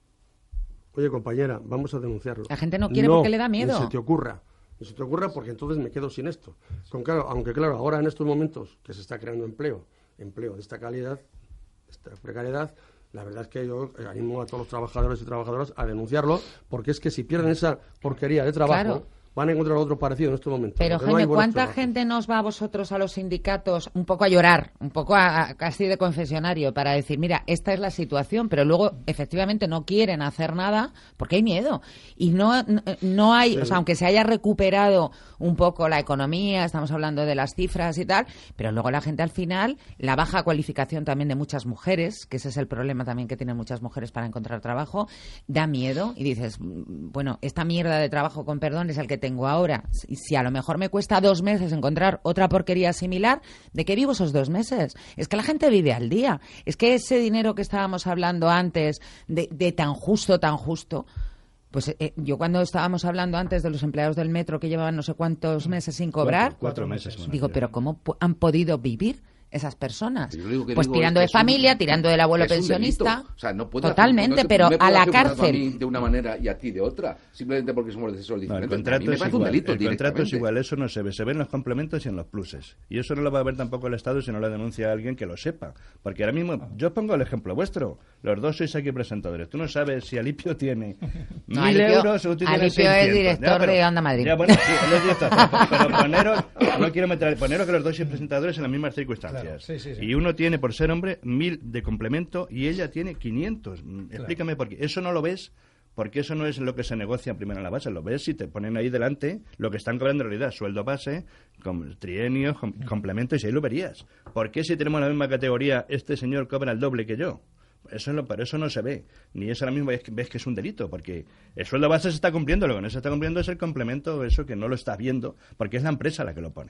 oye compañera, vamos a denunciarlo. La gente no quiere no, porque le da miedo. Ni se te ocurra, ni se te ocurra porque entonces me quedo sin esto. Con, claro, aunque claro, ahora en estos momentos que se está creando empleo, empleo de esta calidad, de esta precariedad, la verdad es que yo animo a todos los trabajadores y trabajadoras a denunciarlo, porque es que si pierden esa porquería de trabajo... Claro. Van a encontrar otro parecido en estos momentos. Pero, Jaime, no ¿cuánta gente nos va a vosotros, a los sindicatos, un poco a llorar, un poco a, a, casi de confesionario, para decir, mira, esta es la situación, pero luego, efectivamente, no quieren hacer nada porque hay miedo? Y no, no, no hay, sí. O sea, aunque se haya recuperado un poco la economía, estamos hablando de las cifras y tal, pero luego la gente al final, la baja cualificación también de muchas mujeres, que ese es el problema también que tienen muchas mujeres para encontrar trabajo, da miedo y dices, bueno, esta mierda de trabajo, con perdón, es el que tengo ahora. Si, si a lo mejor me cuesta dos meses encontrar otra porquería similar, ¿de qué vivo esos dos meses? Es que la gente vive al día. Es que ese dinero que estábamos hablando antes, de, de tan justo, tan justo, pues eh, yo cuando estábamos hablando antes de los empleados del metro que llevaban no sé cuántos meses sin cobrar, cuatro, cuatro meses. Digo, pero ¿cómo han podido vivir esas personas? Que pues tirando de familia, un, tirando del abuelo pensionista. O sea, no puede totalmente, hacer, no te, pero no a la a cárcel. A mí de una manera y a ti de otra, simplemente porque somos de diferentes. No, el contrato, es igual, el contrato es igual, eso no se ve. Se ven los complementos y en los pluses. Y eso no lo va a ver tampoco el Estado si no lo denuncia a alguien que lo sepa. Porque ahora mismo, yo pongo el ejemplo vuestro. Los dos sois aquí presentadores. Tú no sabes si Alipio tiene no, mil Alipio, euros o tú tienes Alipio seiscientos. Es director ya, pero, de Onda Madrid. Ya, bueno, sí, él es director. Pero poneros, no quiero meter, poneros que los dos sois presentadores en las mismas circunstancias. Claro, sí, sí, sí. Y uno tiene, por ser hombre, mil de complemento y ella tiene quinientos. Claro. Explícame por qué. Eso no lo ves, porque eso no es lo que se negocia primero en la base. Lo ves si te ponen ahí delante lo que están cobrando en realidad. Sueldo base, com, trienio, com, complemento, y si ahí lo verías. ¿Por qué si tenemos la misma categoría este señor cobra el doble que yo? Eso no, pero eso no se ve. Ni eso ahora mismo ves, ves que es un delito, porque el sueldo base se está cumpliendo. Lo que no se está cumpliendo es el complemento, eso que no lo estás viendo, porque es la empresa la que lo pone.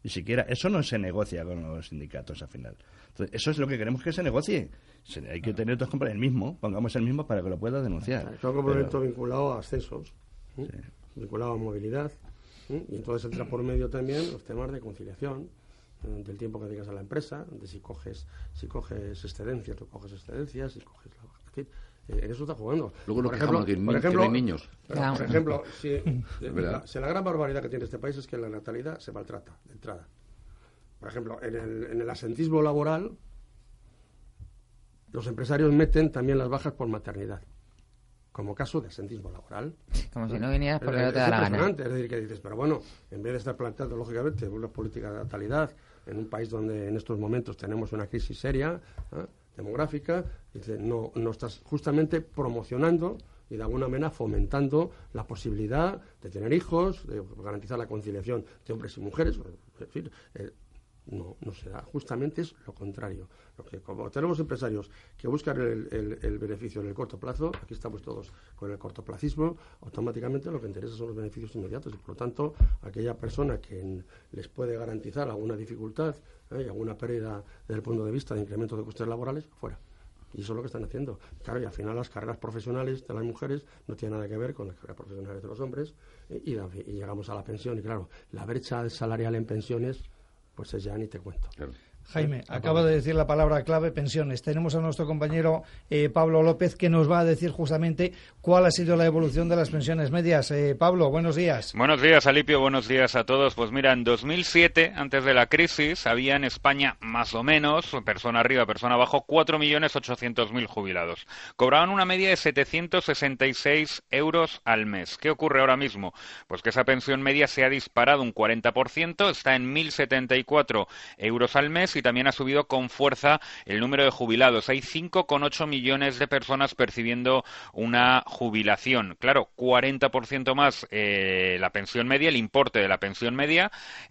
Ni siquiera, eso no se negocia con los sindicatos al final. Entonces, eso es lo que queremos que se negocie. Se, hay que tener todos el mismo, pongamos el mismo para que lo pueda denunciar. Es un complemento vinculado a ascensos, ¿eh? Sí. vinculado a movilidad, ¿eh? y entonces entra por medio también los temas de conciliación, ¿eh? del tiempo que dedicas a la empresa, de si coges si coges excedencias, tú coges excedencias, si coges la baja, en fin, eh, en eso está jugando. Luego lo por que ejemplo, que, por ejemplo, que no hay niños. Pero, por ejemplo, si, la, si la gran barbaridad que tiene este país es que la natalidad se maltrata de entrada. Por ejemplo, en el, en el asentismo laboral, los empresarios meten también las bajas por maternidad, como caso de asentismo laboral. Como si no vinieras porque es, no te da la gana. Es decir, que dices, pero bueno, en vez de estar planteando, lógicamente, una política de natalidad en un país donde en estos momentos tenemos una crisis seria, ¿eh? demográfica, dice, no, no estás justamente promocionando y de alguna manera fomentando la posibilidad de tener hijos, de garantizar la conciliación de hombres y mujeres. Es decir, eh, no, no se da. Justamente es lo contrario. Lo que, como tenemos empresarios que buscan el, el, el beneficio en el corto plazo, aquí estamos todos con el cortoplacismo, automáticamente lo que interesa son los beneficios inmediatos y, por lo tanto, aquella persona que en, les puede garantizar alguna dificultad ¿eh? y alguna pérdida desde el punto de vista de incremento de costes laborales, fuera. Y eso es lo que están haciendo. Claro, y al final las carreras profesionales de las mujeres no tienen nada que ver con las carreras profesionales de los hombres y, y, y llegamos a la pensión y, claro, la brecha salarial en pensiones pues es ya ni te cuento. Claro. Jaime, acaba de decir la palabra clave, pensiones. Tenemos a nuestro compañero eh, Pablo López, que nos va a decir justamente cuál ha sido la evolución de las pensiones medias. Eh, Pablo, buenos días. Buenos días, Alipio, buenos días a todos. Pues mira, en dos mil siete, antes de la crisis, había en España más o menos, persona arriba, persona abajo, cuatro millones ochocientos mil jubilados. Cobraban una media de setecientos sesenta y seis euros al mes. ¿Qué ocurre ahora mismo? Pues que esa pensión media se ha disparado un cuarenta por ciento, está en mil setenta y cuatro euros al mes, y también ha subido con fuerza el número de jubilados. Hay cinco coma ocho millones de personas percibiendo una jubilación. Claro, cuarenta por ciento más eh, la pensión media, el importe de la pensión media,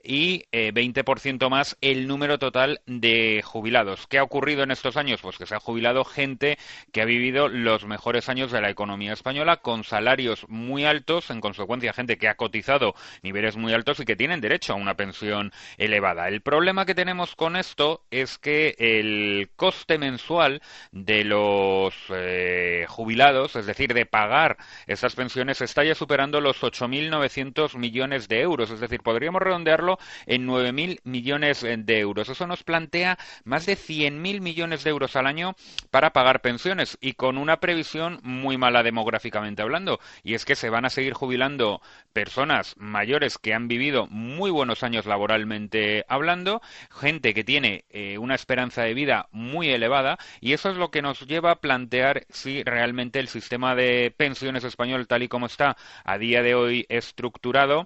y eh, veinte por ciento más el número total de jubilados. ¿Qué ha ocurrido en estos años? Pues que se ha jubilado gente que ha vivido los mejores años de la economía española con salarios muy altos, en consecuencia gente que ha cotizado niveles muy altos y que tienen derecho a una pensión elevada. El problema que tenemos con esto es que el coste mensual de los eh, jubilados, es decir, de pagar estas pensiones, está ya superando los ocho mil novecientos millones de euros. Es decir, podríamos redondearlo en nueve mil millones de euros. Eso nos plantea más de cien mil millones de euros al año para pagar pensiones, y con una previsión muy mala demográficamente hablando. Y es que se van a seguir jubilando personas mayores que han vivido muy buenos años laboralmente hablando, gente que tiene eh, una esperanza de vida muy elevada, y eso es lo que nos lleva a plantear si realmente el sistema de pensiones español, tal y como está a día de hoy estructurado,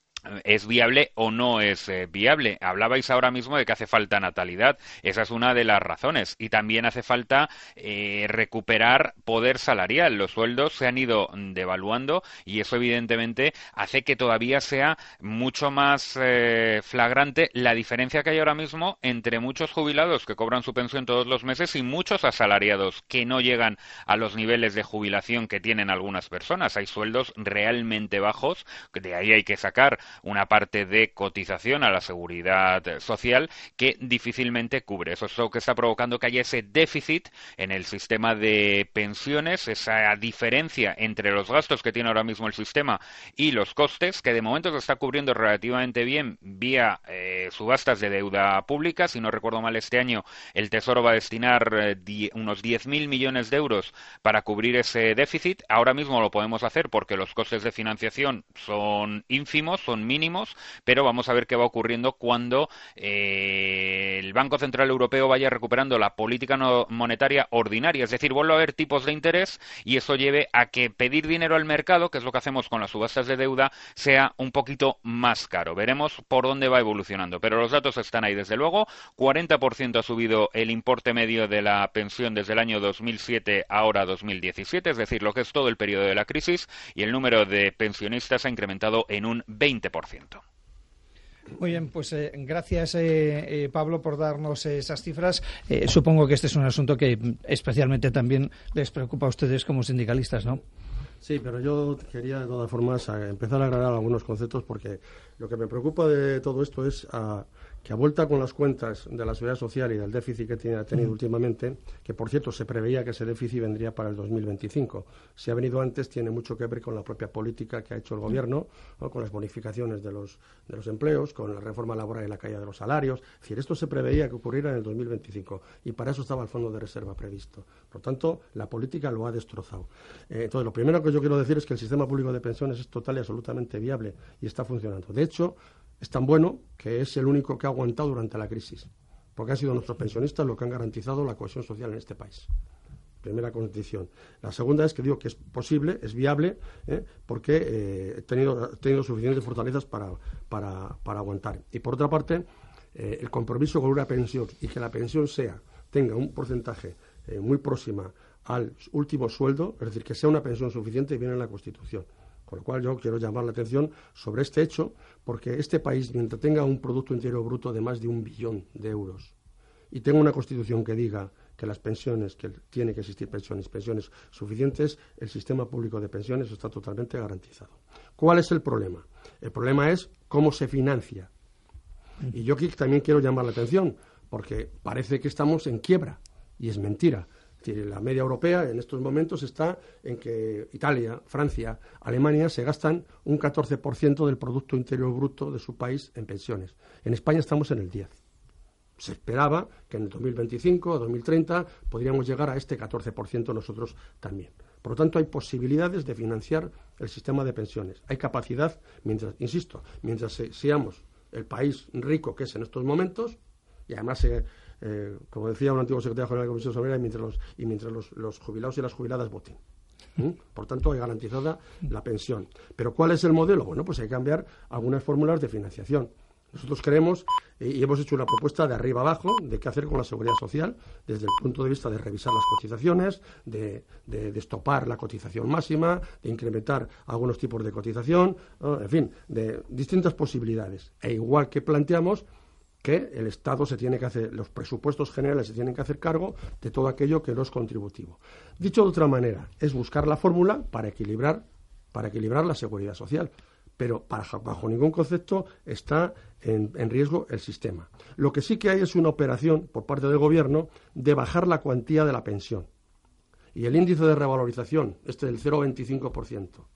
¿es viable o no es eh, viable? Hablabais ahora mismo de que hace falta natalidad. Esa es una de las razones. Y también hace falta eh, recuperar poder salarial. Los sueldos se han ido devaluando y eso evidentemente hace que todavía sea mucho más eh, flagrante la diferencia que hay ahora mismo entre muchos jubilados que cobran su pensión todos los meses y muchos asalariados que no llegan a los niveles de jubilación que tienen algunas personas. Hay sueldos realmente bajos, de ahí hay que sacar una parte de cotización a la seguridad social que difícilmente cubre. Eso es lo que está provocando que haya ese déficit en el sistema de pensiones, esa diferencia entre los gastos que tiene ahora mismo el sistema y los costes, que de momento se está cubriendo relativamente bien vía eh, subastas de deuda pública. Si no recuerdo mal, este año el Tesoro va a destinar eh, die, unos diez mil millones de euros para cubrir ese déficit. Ahora mismo lo podemos hacer porque los costes de financiación son ínfimos, son mínimos, pero vamos a ver qué va ocurriendo cuando eh, el Banco Central Europeo vaya recuperando la política no monetaria ordinaria, es decir, vuelva a haber tipos de interés y eso lleve a que pedir dinero al mercado, que es lo que hacemos con las subastas de deuda, sea un poquito más caro. Veremos por dónde va evolucionando, pero los datos están ahí desde luego. cuarenta por ciento ha subido el importe medio de la pensión desde el año dos mil siete a ahora dos mil diecisiete, es decir, lo que es todo el periodo de la crisis, y el número de pensionistas ha incrementado en un veinte por ciento. Muy bien, pues eh, gracias eh, eh, Pablo por darnos eh, esas cifras. Eh, supongo que este es un asunto que especialmente también les preocupa a ustedes como sindicalistas, ¿no? Sí, pero yo quería de todas formas empezar a aclarar algunos conceptos, porque lo que me preocupa de todo esto es a, que a vuelta con las cuentas de la Seguridad Social y del déficit que tiene, ha tenido mm. últimamente, que por cierto se preveía que ese déficit vendría para el dos mil veinticinco. Si ha venido antes, tiene mucho que ver con la propia política que ha hecho el Gobierno, ¿no? Con las bonificaciones de los, de los empleos, con la reforma laboral y la caída de los salarios. Es decir, esto se preveía que ocurriera en el dos mil veinticinco y para eso estaba el Fondo de Reserva previsto. Por lo tanto, la política lo ha destrozado. Eh, entonces, lo primero que yo quiero decir es que el sistema público de pensiones es total y absolutamente viable y está funcionando. De hecho, es tan bueno que es el único que ha aguantado durante la crisis, porque han sido nuestros pensionistas los que han garantizado la cohesión social en este país. Primera condición. La segunda es que digo que es posible, es viable, ¿eh? porque eh, he tenido, he tenido suficientes fortalezas para, para, para aguantar. Y por otra parte, eh, el compromiso con una pensión y que la pensión sea, tenga un porcentaje eh, muy próxima al último sueldo, es decir, que sea una pensión suficiente, viene en la Constitución. Con lo cual yo quiero llamar la atención sobre este hecho, porque este país, mientras tenga un Producto Interior Bruto de más de un billón de euros y tenga una Constitución que diga que las pensiones, que tiene que existir pensiones, pensiones suficientes, el sistema público de pensiones está totalmente garantizado. ¿Cuál es el problema? El problema es cómo se financia. Y yo aquí también quiero llamar la atención, porque parece que estamos en quiebra, y es mentira. La media europea en estos momentos está en que Italia, Francia, Alemania se gastan un catorce por ciento del Producto Interior Bruto de su país en pensiones. En España estamos en el diez por ciento. Se esperaba que en el dos mil veinticinco o dos mil treinta podríamos llegar a este catorce por ciento nosotros también. Por lo tanto, hay posibilidades de financiar el sistema de pensiones. Hay capacidad, mientras, insisto, mientras se, seamos el país rico que es en estos momentos, y además se... Eh, como decía un antiguo secretario general de la Comisión Obrera, y mientras los, y mientras los, los jubilados y las jubiladas voten. ¿Mm? Por tanto, hay garantizada la pensión. ¿Pero cuál es el modelo? Bueno, pues hay que cambiar algunas fórmulas de financiación. Nosotros creemos, eh, y hemos hecho una propuesta de arriba abajo, de qué hacer con la seguridad social, desde el punto de vista de revisar las cotizaciones, de, de, de estopar la cotización máxima, de incrementar algunos tipos de cotización, ¿no? En fin, de distintas posibilidades. E igual que planteamos que el Estado se tiene que hacer, los presupuestos generales se tienen que hacer cargo de todo aquello que no es contributivo. Dicho de otra manera, es buscar la fórmula para equilibrar, para equilibrar la seguridad social, pero para, bajo ningún concepto está en, en riesgo el sistema. Lo que sí que hay es una operación por parte del Gobierno de bajar la cuantía de la pensión. Y el índice de revalorización, este del cero coma veinticinco por ciento,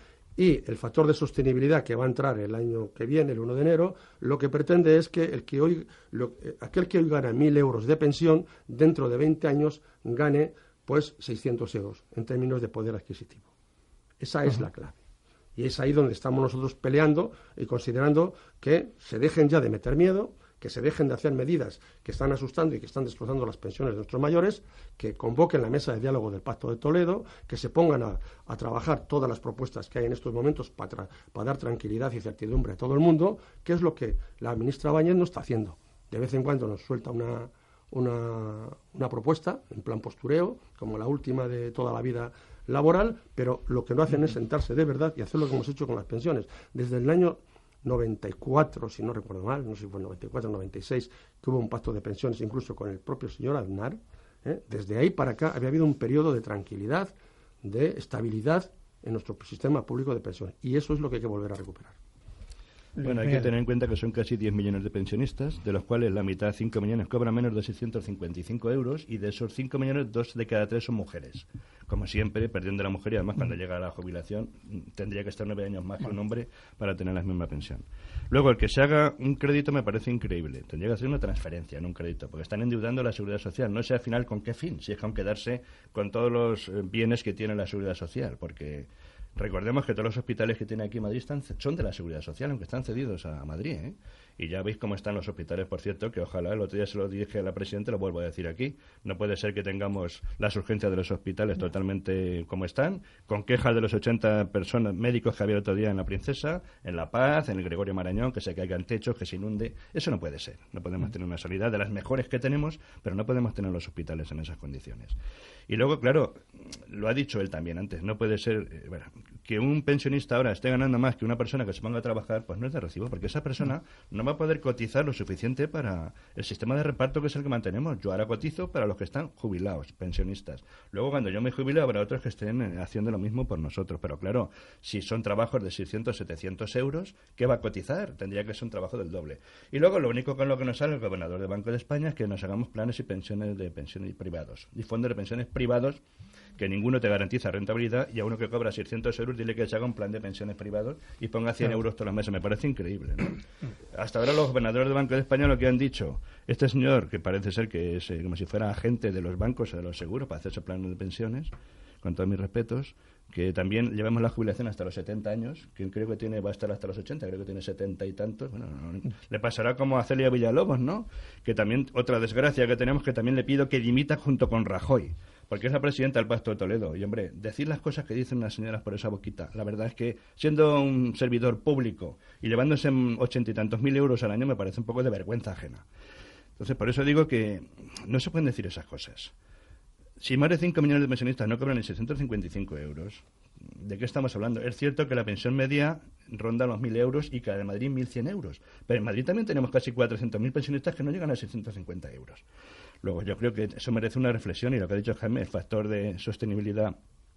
y el factor de sostenibilidad que va a entrar el año que viene, el uno de enero, lo que pretende es que, el que hoy, lo, aquel que hoy gana mil euros de pensión, dentro de veinte años gane pues seiscientos euros en términos de poder adquisitivo. Esa es uh-huh. la clave. Y es ahí donde estamos nosotros peleando y considerando que se dejen ya de meter miedo, que se dejen de hacer medidas que están asustando y que están destrozando las pensiones de nuestros mayores, que convoquen la mesa de diálogo del Pacto de Toledo, que se pongan a, a trabajar todas las propuestas que hay en estos momentos para, para dar tranquilidad y certidumbre a todo el mundo, que es lo que la ministra Bañez no está haciendo. De vez en cuando nos suelta una, una, una propuesta, en plan postureo, como la última de toda la vida laboral, pero lo que no hacen es sentarse de verdad y hacer lo que hemos hecho con las pensiones. Desde el año noventa y cuatro, si no recuerdo mal, no sé si fue noventa y cuatro o noventa y seis, que hubo un pacto de pensiones incluso con el propio señor Aznar, ¿eh? Desde ahí para acá había habido un periodo de tranquilidad, de estabilidad en nuestro sistema público de pensiones, y eso es lo que hay que volver a recuperar. Bueno, hay que tener en cuenta que son casi diez millones de pensionistas, de los cuales la mitad, cinco millones, cobran menos de seiscientos cincuenta y cinco euros, y de esos cinco millones, dos de cada tres son mujeres. Como siempre, perdiendo la mujer, y además cuando llega a la jubilación tendría que estar nueve años más que un hombre para tener la misma pensión. Luego, el que se haga un crédito me parece increíble. Tendría que hacer una transferencia en un crédito, porque están endeudando la seguridad social. No sé al final con qué fin, si es con quedarse con todos los bienes que tiene la seguridad social, porque... Recordemos que todos los hospitales que tiene aquí Madrid están, son de la Seguridad Social, aunque están cedidos a Madrid, ¿eh? Y ya veis cómo están los hospitales, por cierto, que ojalá, el otro día se lo dije a la Presidenta, lo vuelvo a decir aquí, no puede ser que tengamos las urgencias de los hospitales totalmente como están, con quejas de los ochenta personas médicos que había el otro día en La Princesa, en La Paz, en el Gregorio Marañón, que se caigan techos, que se inunde. Eso no puede ser. No podemos tener una sanidad de las mejores que tenemos, pero no podemos tener los hospitales en esas condiciones. Y luego, claro, lo ha dicho él también antes, no puede ser... Eh, bueno, que un pensionista ahora esté ganando más que una persona que se ponga a trabajar, pues no es de recibo, porque esa persona no va a poder cotizar lo suficiente para el sistema de reparto que es el que mantenemos. Yo ahora cotizo para los que están jubilados, pensionistas. Luego, cuando yo me jubile, habrá otros que estén haciendo lo mismo por nosotros. Pero claro, si son trabajos de seiscientos, setecientos euros, ¿qué va a cotizar? Tendría que ser un trabajo del doble. Y luego, lo único con lo que nos sale el gobernador del Banco de España es que nos hagamos planes y pensiones de pensiones privados y fondos de pensiones privados, que ninguno te garantiza rentabilidad, y a uno que cobra seiscientos euros dile que se haga un plan de pensiones privados y ponga cien euros todos los meses. Me parece increíble, ¿no? Hasta ahora los gobernadores del Banco de España lo que han dicho, este señor, que parece ser que es eh, como si fuera agente de los bancos o de los seguros para hacerse planes de pensiones, con todos mis respetos, que también llevamos la jubilación hasta los setenta años, que creo que tiene va a estar hasta los ochenta, creo que tiene setenta y tantos. Bueno, no, no, le pasará como a Celia Villalobos, ¿no? Que también, otra desgracia que tenemos, que también le pido que dimita junto con Rajoy, porque es la presidenta del Pacto de Toledo. Y, hombre, decir las cosas que dicen las señoras por esa boquita, la verdad es que, siendo un servidor público y llevándose ochenta y tantos mil euros al año, me parece un poco de vergüenza ajena. Entonces, por eso digo que no se pueden decir esas cosas. Si más de cinco millones de pensionistas no cobran ni seiscientos cincuenta y cinco euros, ¿de qué estamos hablando? Es cierto que la pensión media ronda los mil euros y que la de Madrid mil cien euros. Pero en Madrid también tenemos casi cuatrocientos mil pensionistas que no llegan a seiscientos cincuenta euros. Luego, yo creo que eso merece una reflexión, y lo que ha dicho Jaime, el factor de sostenibilidad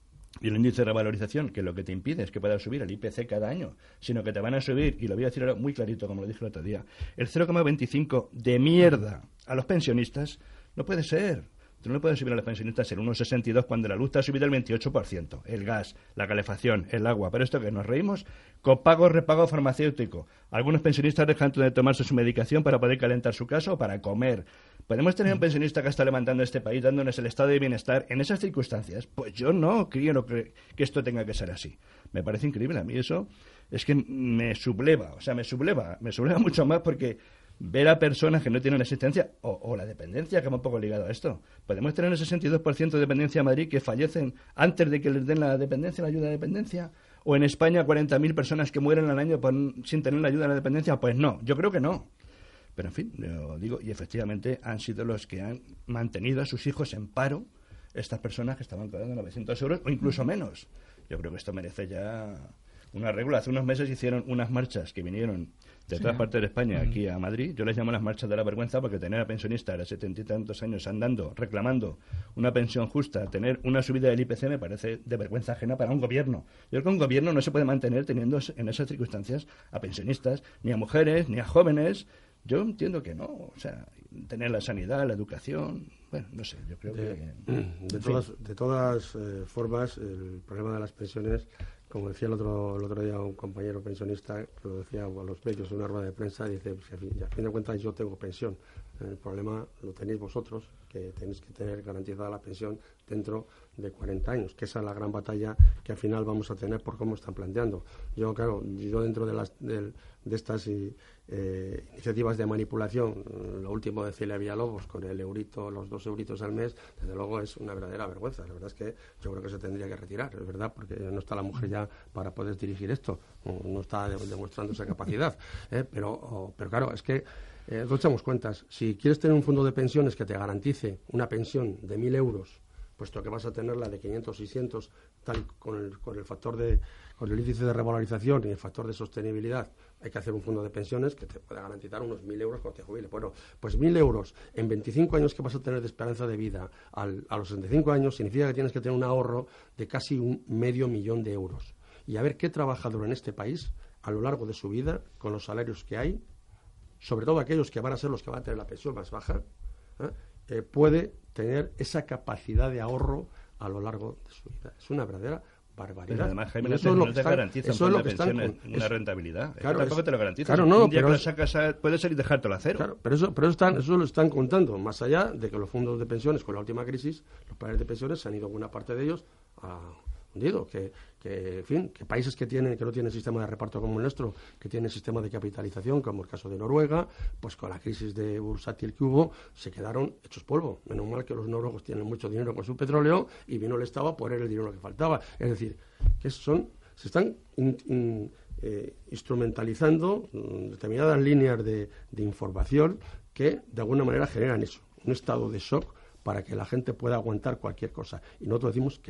y el índice de revalorización, que lo que te impide es que puedas subir el I P C cada año, sino que te van a subir, y lo voy a decir ahora muy clarito, como lo dije el otro día, el cero coma veinticinco de mierda a los pensionistas. No puede ser. Tú no le puedes subir a los pensionistas el uno coma sesenta y dos cuando la luz te ha subido el veintiocho por ciento. El gas, la calefacción, el agua. Pero esto que nos reímos, copago, repago farmacéutico. Algunos pensionistas dejan de tomarse su medicación para poder calentar su casa o para comer. ¿Podemos tener un pensionista que está levantando este país, dándonos el estado de bienestar en esas circunstancias? Pues yo no quiero que, que esto tenga que ser así. Me parece increíble. A mí eso es que me subleva. O sea, me subleva. Me subleva mucho más porque ver a personas que no tienen existencia, o, o la dependencia, que va un poco ligado a esto. Podemos tener el sesenta y dos por ciento de dependencia en Madrid que fallecen antes de que les den la dependencia, la ayuda de dependencia, o en España cuarenta mil personas que mueren al año por, sin tener la ayuda de la dependencia. Pues no, yo creo que no. Pero en fin, lo digo, y efectivamente han sido los que han mantenido a sus hijos en paro, estas personas que estaban cobrando novecientos euros o incluso menos. Yo creo que esto merece ya una regla. Hace unos meses hicieron unas marchas que vinieron de todas sí, partes de España aquí a Madrid. Yo les llamo las marchas de la vergüenza, porque tener a pensionistas de setenta y tantos años andando, reclamando una pensión justa, tener una subida del I P C, me parece de vergüenza ajena para un gobierno. Yo creo que un gobierno no se puede mantener teniendo en esas circunstancias a pensionistas, ni a mujeres, ni a jóvenes. Yo entiendo que no. O sea, tener la sanidad, la educación, bueno, no sé, yo creo de, que... De todas, de todas eh, formas, el problema de las pensiones, como decía el otro el otro día un compañero pensionista, que lo decía a los medios en una rueda de prensa, dice, pues, a, fin, a fin de cuentas yo tengo pensión. El problema lo tenéis vosotros, que tenéis que tener garantizada la pensión dentro de cuarenta años, que esa es la gran batalla que al final vamos a tener por cómo están planteando. Yo, claro, yo dentro de, las, de, de estas y, eh, iniciativas de manipulación, lo último de Celia Villalobos con el eurito, los dos euritos al mes, desde luego es una verdadera vergüenza. La verdad es que yo creo que se tendría que retirar, es verdad, porque no está la mujer ya para poder dirigir esto, no está demostrando esa capacidad, ¿eh? pero, oh, pero claro, es que Eh, no echamos cuentas. Si quieres tener un fondo de pensiones que te garantice una pensión de mil euros, puesto que vas a tener la de quinientos, seiscientos, tal con el, con el factor de, con el índice de revalorización y el factor de sostenibilidad, hay que hacer un fondo de pensiones que te pueda garantizar unos mil euros cuando te jubiles. Bueno, pues mil euros en veinticinco años que vas a tener de esperanza de vida al, a los sesenta y cinco años significa que tienes que tener un ahorro de casi un medio millón de euros. Y a ver qué trabajador en este país, a lo largo de su vida, con los salarios que hay, sobre todo aquellos que van a ser los que van a tener la pensión más baja, ¿eh? Eh, puede tener esa capacidad de ahorro a lo largo de su vida. Es una verdadera barbaridad. Pero además, Jaime, no, eso no te garantiza un plan de pensiones una es, rentabilidad. Claro, tampoco es, te lo garantiza. Claro, no, un día pero que lo sacas a, puede ser y dejártelo a cero. Claro, pero eso, pero eso, están, eso lo están contando, más allá de que los fondos de pensiones, con la última crisis, los planes de pensiones se han ido buena parte de ellos a hundido, que, que, en fin, que países que tienen que no tienen sistema de reparto como el nuestro, que tienen sistema de capitalización, como el caso de Noruega, pues con la crisis de bursátil que hubo, se quedaron hechos polvo. Menos mal que los noruegos tienen mucho dinero con su petróleo y vino el Estado a poner el dinero que faltaba. Es decir, que son se están in, in, eh, instrumentalizando mm, determinadas líneas de, de información que de alguna manera generan eso, un estado de shock para que la gente pueda aguantar cualquier cosa. Y nosotros decimos que no.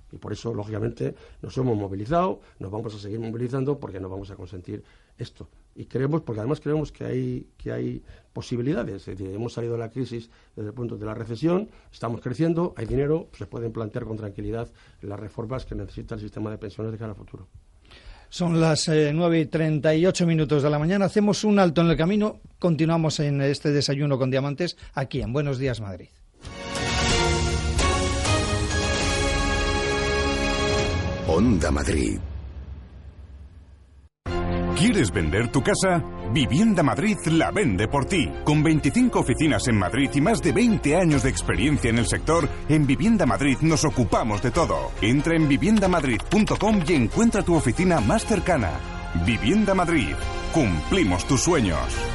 Y por eso, lógicamente, nos hemos movilizado, nos vamos a seguir movilizando porque no vamos a consentir esto. Y creemos, porque además creemos que hay, que hay posibilidades. Es decir, hemos salido de la crisis desde el punto de la recesión, estamos creciendo, hay dinero, se pueden plantear con tranquilidad las reformas que necesita el sistema de pensiones de cara al futuro. Son las eh, nueve y treinta y ocho minutos de la mañana. Hacemos un alto en el camino. Continuamos en este desayuno con diamantes aquí en Buenos Días Madrid. Onda Madrid. ¿Quieres vender tu casa? Vivienda Madrid la vende por ti. Con veinticinco oficinas en Madrid y más de veinte años de experiencia en el sector, en Vivienda Madrid nos ocupamos de todo. Entra en vivienda madrid punto com y encuentra tu oficina más cercana. Vivienda Madrid. Cumplimos tus sueños.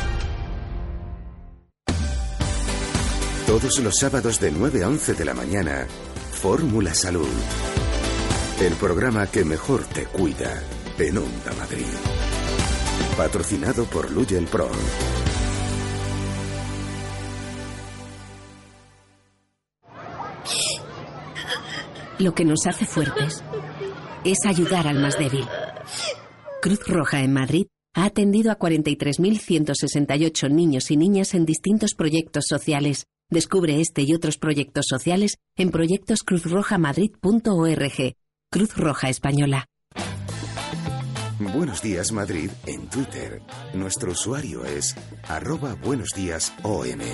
Todos los sábados de nueve a once de la mañana, Fórmula Salud. El programa que mejor te cuida en Onda Madrid. Patrocinado por Luyel Pro. Lo que nos hace fuertes es ayudar al más débil. Cruz Roja en Madrid ha atendido a cuarenta y tres mil ciento sesenta y ocho niños y niñas en distintos proyectos sociales. Descubre este y otros proyectos sociales en proyectos cruz roja madrid punto org. Cruz Roja Española. Buenos Días Madrid en Twitter. Nuestro usuario es arroba buenos días O M.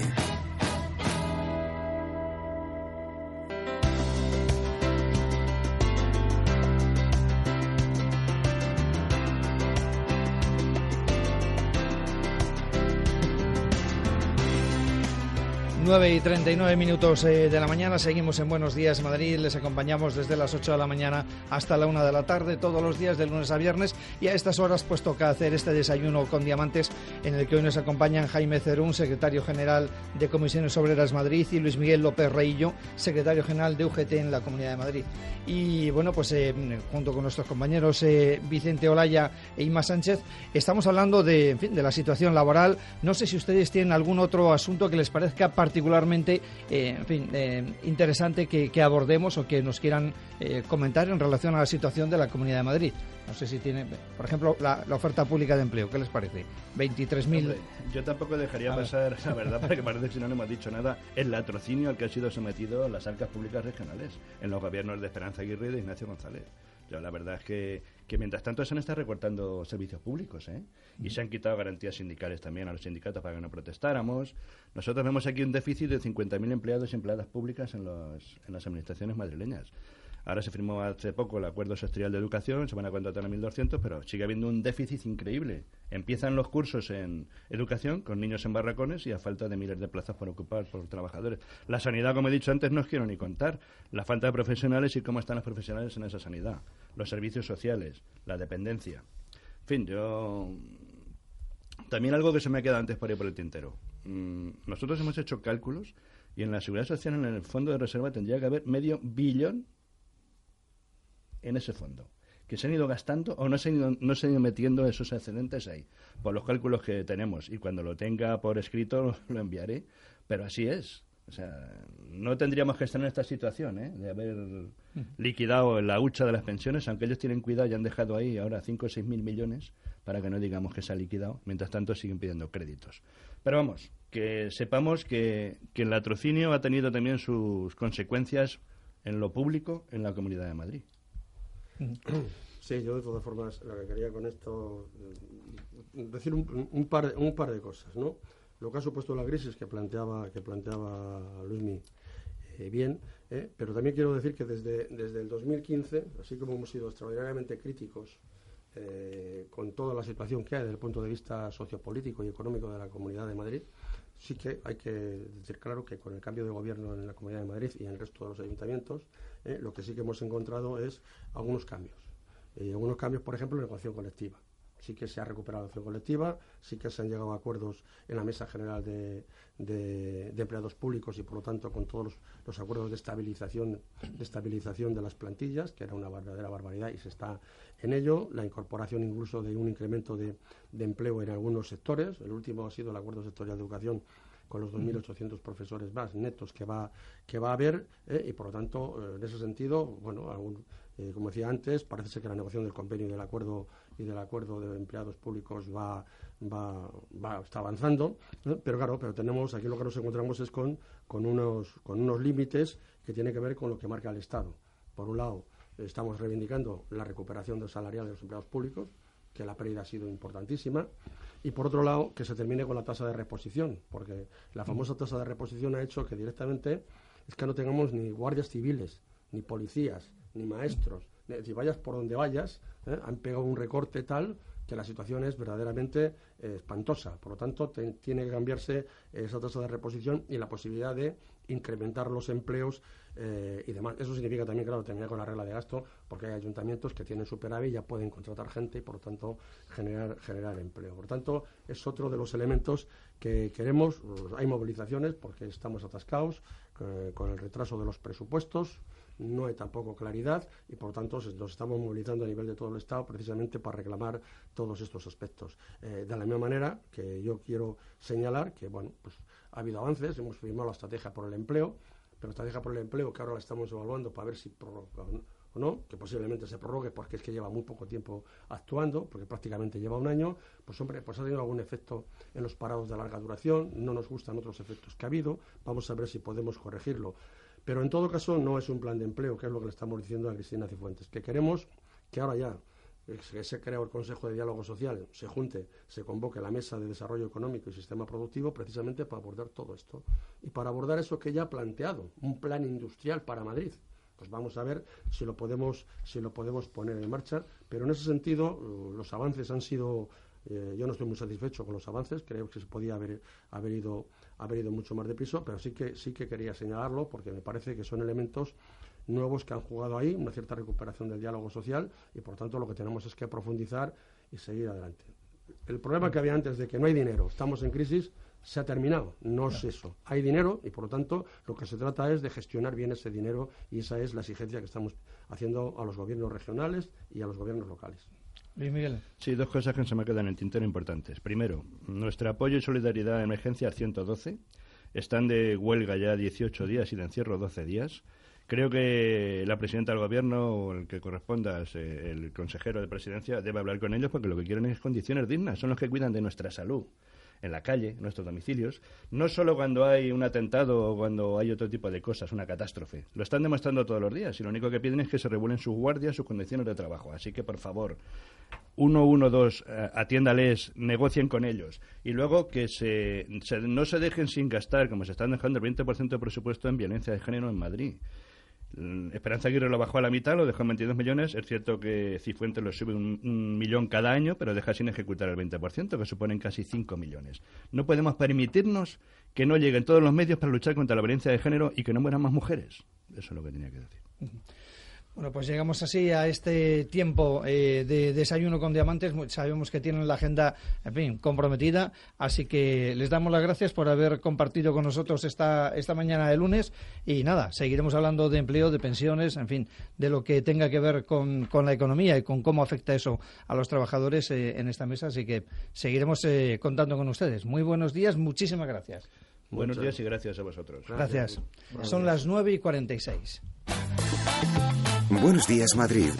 nueve y treinta y nueve minutos eh, de la mañana, seguimos en Buenos Días Madrid, les acompañamos desde las ocho de la mañana hasta la una de la tarde, todos los días de lunes a viernes, y a estas horas pues toca hacer este desayuno con diamantes, en el que hoy nos acompañan Jaime Cerún, secretario general de Comisiones Obreras Madrid, y Luis Miguel López Reillo, secretario general de U G T en la Comunidad de Madrid. Y bueno, pues eh, junto con nuestros compañeros eh, Vicente Olaya e Inma Sánchez, estamos hablando de, en fin, de la situación laboral. No sé si ustedes tienen algún otro asunto que les parezca particular particularmente eh, en fin, eh, interesante que, que abordemos o que nos quieran eh, comentar en relación a la situación de la Comunidad de Madrid. No sé si tiene, por ejemplo, la, la oferta pública de empleo. ¿Qué les parece? veintitrés mil... Yo tampoco dejaría pasar, la verdad, porque parece que si no, no hemos dicho nada, el latrocinio al que ha sido sometido las arcas públicas regionales en los gobiernos de Esperanza Aguirre y de Ignacio González. Yo, la verdad es que, que mientras tanto se han estado recortando servicios públicos, ¿eh? Y se han quitado garantías sindicales también a los sindicatos para que no protestáramos. Nosotros vemos aquí un déficit de cincuenta mil empleados y empleadas públicas en, los, en las administraciones madrileñas. Ahora se firmó hace poco el Acuerdo Sectorial de Educación, se van a contratar a mil doscientos, pero sigue habiendo un déficit increíble. Empiezan los cursos en educación con niños en barracones y a falta de miles de plazas por ocupar por trabajadores. La sanidad, como he dicho antes, no os quiero ni contar. La falta de profesionales y cómo están los profesionales en esa sanidad. Los servicios sociales, la dependencia. En fin, yo... También algo que se me ha quedado antes por ahí por el tintero. Mm, nosotros hemos hecho cálculos y en la Seguridad Social, en el fondo de reserva, tendría que haber medio billón en ese fondo, que se han ido gastando o no se han ido, no se han ido metiendo esos excedentes ahí, por los cálculos que tenemos, y cuando lo tenga por escrito lo enviaré, pero así es. O sea, no tendríamos que estar en esta situación, ¿eh?, de haber liquidado la hucha de las pensiones, aunque ellos tienen cuidado y han dejado ahí ahora cinco o seis mil millones para que no digamos que se ha liquidado, mientras tanto siguen pidiendo créditos. Pero vamos, que sepamos que, que el latrocinio ha tenido también sus consecuencias en lo público en la Comunidad de Madrid. Sí, yo de todas formas lo que quería con esto decir un, un, par, un par de cosas, ¿no? Lo que ha supuesto la crisis que planteaba que planteaba Luismi, eh, bien, eh, pero también quiero decir que desde, desde el dos mil quince, así como hemos sido extraordinariamente críticos eh, con toda la situación que hay desde el punto de vista sociopolítico y económico de la Comunidad de Madrid, sí que hay que decir claro que con el cambio de gobierno en la Comunidad de Madrid y en el resto de los ayuntamientos, eh, lo que sí que hemos encontrado es algunos cambios. Eh, algunos cambios, por ejemplo, en la negociación colectiva. Sí que se ha recuperado la negociación colectiva, sí que se han llegado a acuerdos en la Mesa General de, de, de Empleados Públicos y, por lo tanto, con todos los, los acuerdos de estabilización, de estabilización de las plantillas, que era una verdadera barbaridad y se está en ello. La incorporación incluso de un incremento de, de empleo en algunos sectores. El último ha sido el Acuerdo Sectorial de Educación, con los dos mil ochocientos profesores más netos que va que va a haber, eh, y por lo tanto, eh, en ese sentido, bueno, algún, eh, como decía antes, parece ser que la negociación del convenio y del acuerdo y del acuerdo de empleados públicos va va, va está avanzando, ¿eh? Pero claro, pero tenemos aquí lo que nos encontramos es con con unos con unos límites que tienen que ver con lo que marca el Estado. Por un lado, estamos reivindicando la recuperación del salarial de los empleados públicos, que la pérdida ha sido importantísima, y por otro lado, que se termine con la tasa de reposición, porque la famosa tasa de reposición ha hecho que directamente es que no tengamos ni guardias civiles, ni policías, ni maestros. Si vayas por donde vayas, ¿eh? han pegado un recorte tal que la situación es verdaderamente eh, espantosa. Por lo tanto, te, tiene que cambiarse esa tasa de reposición y la posibilidad de incrementar los empleos eh, y demás. Eso significa también, claro, terminar con la regla de gasto, porque hay ayuntamientos que tienen superávit y ya pueden contratar gente y, por lo tanto, generar, generar empleo. Por lo tanto, es otro de los elementos que queremos. Hay movilizaciones porque estamos atascados eh, con el retraso de los presupuestos. No hay tampoco claridad y, por lo tanto, nos estamos movilizando a nivel de todo el Estado precisamente para reclamar todos estos aspectos. Eh, de la misma manera que yo quiero señalar que, bueno, pues ha habido avances, hemos firmado la estrategia por el empleo, pero la estrategia por el empleo que ahora la estamos evaluando para ver si prorroga o no, que posiblemente se prorrogue porque es que lleva muy poco tiempo actuando, porque prácticamente lleva un año, pues hombre, pues ha tenido algún efecto en los parados de larga duración, no nos gustan otros efectos que ha habido, vamos a ver si podemos corregirlo. Pero en todo caso no es un plan de empleo, que es lo que le estamos diciendo a Cristina Cifuentes, que queremos que ahora ya que se crea el Consejo de Diálogo Social, se junte, se convoque la Mesa de Desarrollo Económico y Sistema Productivo precisamente para abordar todo esto. Y para abordar eso que ya ha planteado, un plan industrial para Madrid. Pues vamos a ver si lo podemos, si lo podemos poner en marcha. Pero en ese sentido, los avances han sido... Eh, yo no estoy muy satisfecho con los avances, creo que se podía haber, haber, ido, haber ido mucho más deprisa, pero sí que, sí que quería señalarlo porque me parece que son elementos nuevos que han jugado ahí, una cierta recuperación del diálogo social y por tanto lo que tenemos es que profundizar y seguir adelante. El problema que había antes de que no hay dinero, estamos en crisis, se ha terminado, no es eso. Hay dinero y por lo tanto lo que se trata es de gestionar bien ese dinero y esa es la exigencia que estamos haciendo a los gobiernos regionales y a los gobiernos locales. Luis Miguel. Sí, dos cosas que se me quedan en el tintero importantes. Primero, nuestro apoyo y solidaridad de emergencia al ciento doce. Están de huelga ya dieciocho días y de encierro doce días. Creo que la presidenta del Gobierno o el que corresponda, el consejero de Presidencia, debe hablar con ellos porque lo que quieren es condiciones dignas. Son los que cuidan de nuestra salud en la calle, en nuestros domicilios, no solo cuando hay un atentado o cuando hay otro tipo de cosas, una catástrofe. Lo están demostrando todos los días y lo único que piden es que se regulen sus guardias, sus condiciones de trabajo. Así que, por favor, uno uno dos, eh, atiéndales, negocien con ellos y luego que se, se, no se dejen sin gastar, como se están dejando el veinte por ciento de presupuesto en violencia de género en Madrid. Esperanza Aguirre lo bajó a la mitad, lo dejó en veintidós millones. Es cierto que Cifuentes lo sube un, un millón cada año, pero deja sin ejecutar el veinte por ciento, que suponen casi cinco millones. No podemos permitirnos que no lleguen todos los medios para luchar contra la violencia de género y que no mueran más mujeres. Eso es lo que tenía que decir. Bueno, pues llegamos así a este tiempo eh, de desayuno con diamantes. Sabemos que tienen la agenda, en fin, comprometida, así que les damos las gracias por haber compartido con nosotros esta esta mañana de lunes y nada, seguiremos hablando de empleo, de pensiones, en fin, de lo que tenga que ver con, con la economía y con cómo afecta eso a los trabajadores eh, en esta mesa, así que seguiremos eh, contando con ustedes. Muy buenos días, muchísimas gracias. Buenos días y gracias a vosotros. Gracias. Gracias. Son las nueve y cuarenta y seis. Buenos días, Madrid.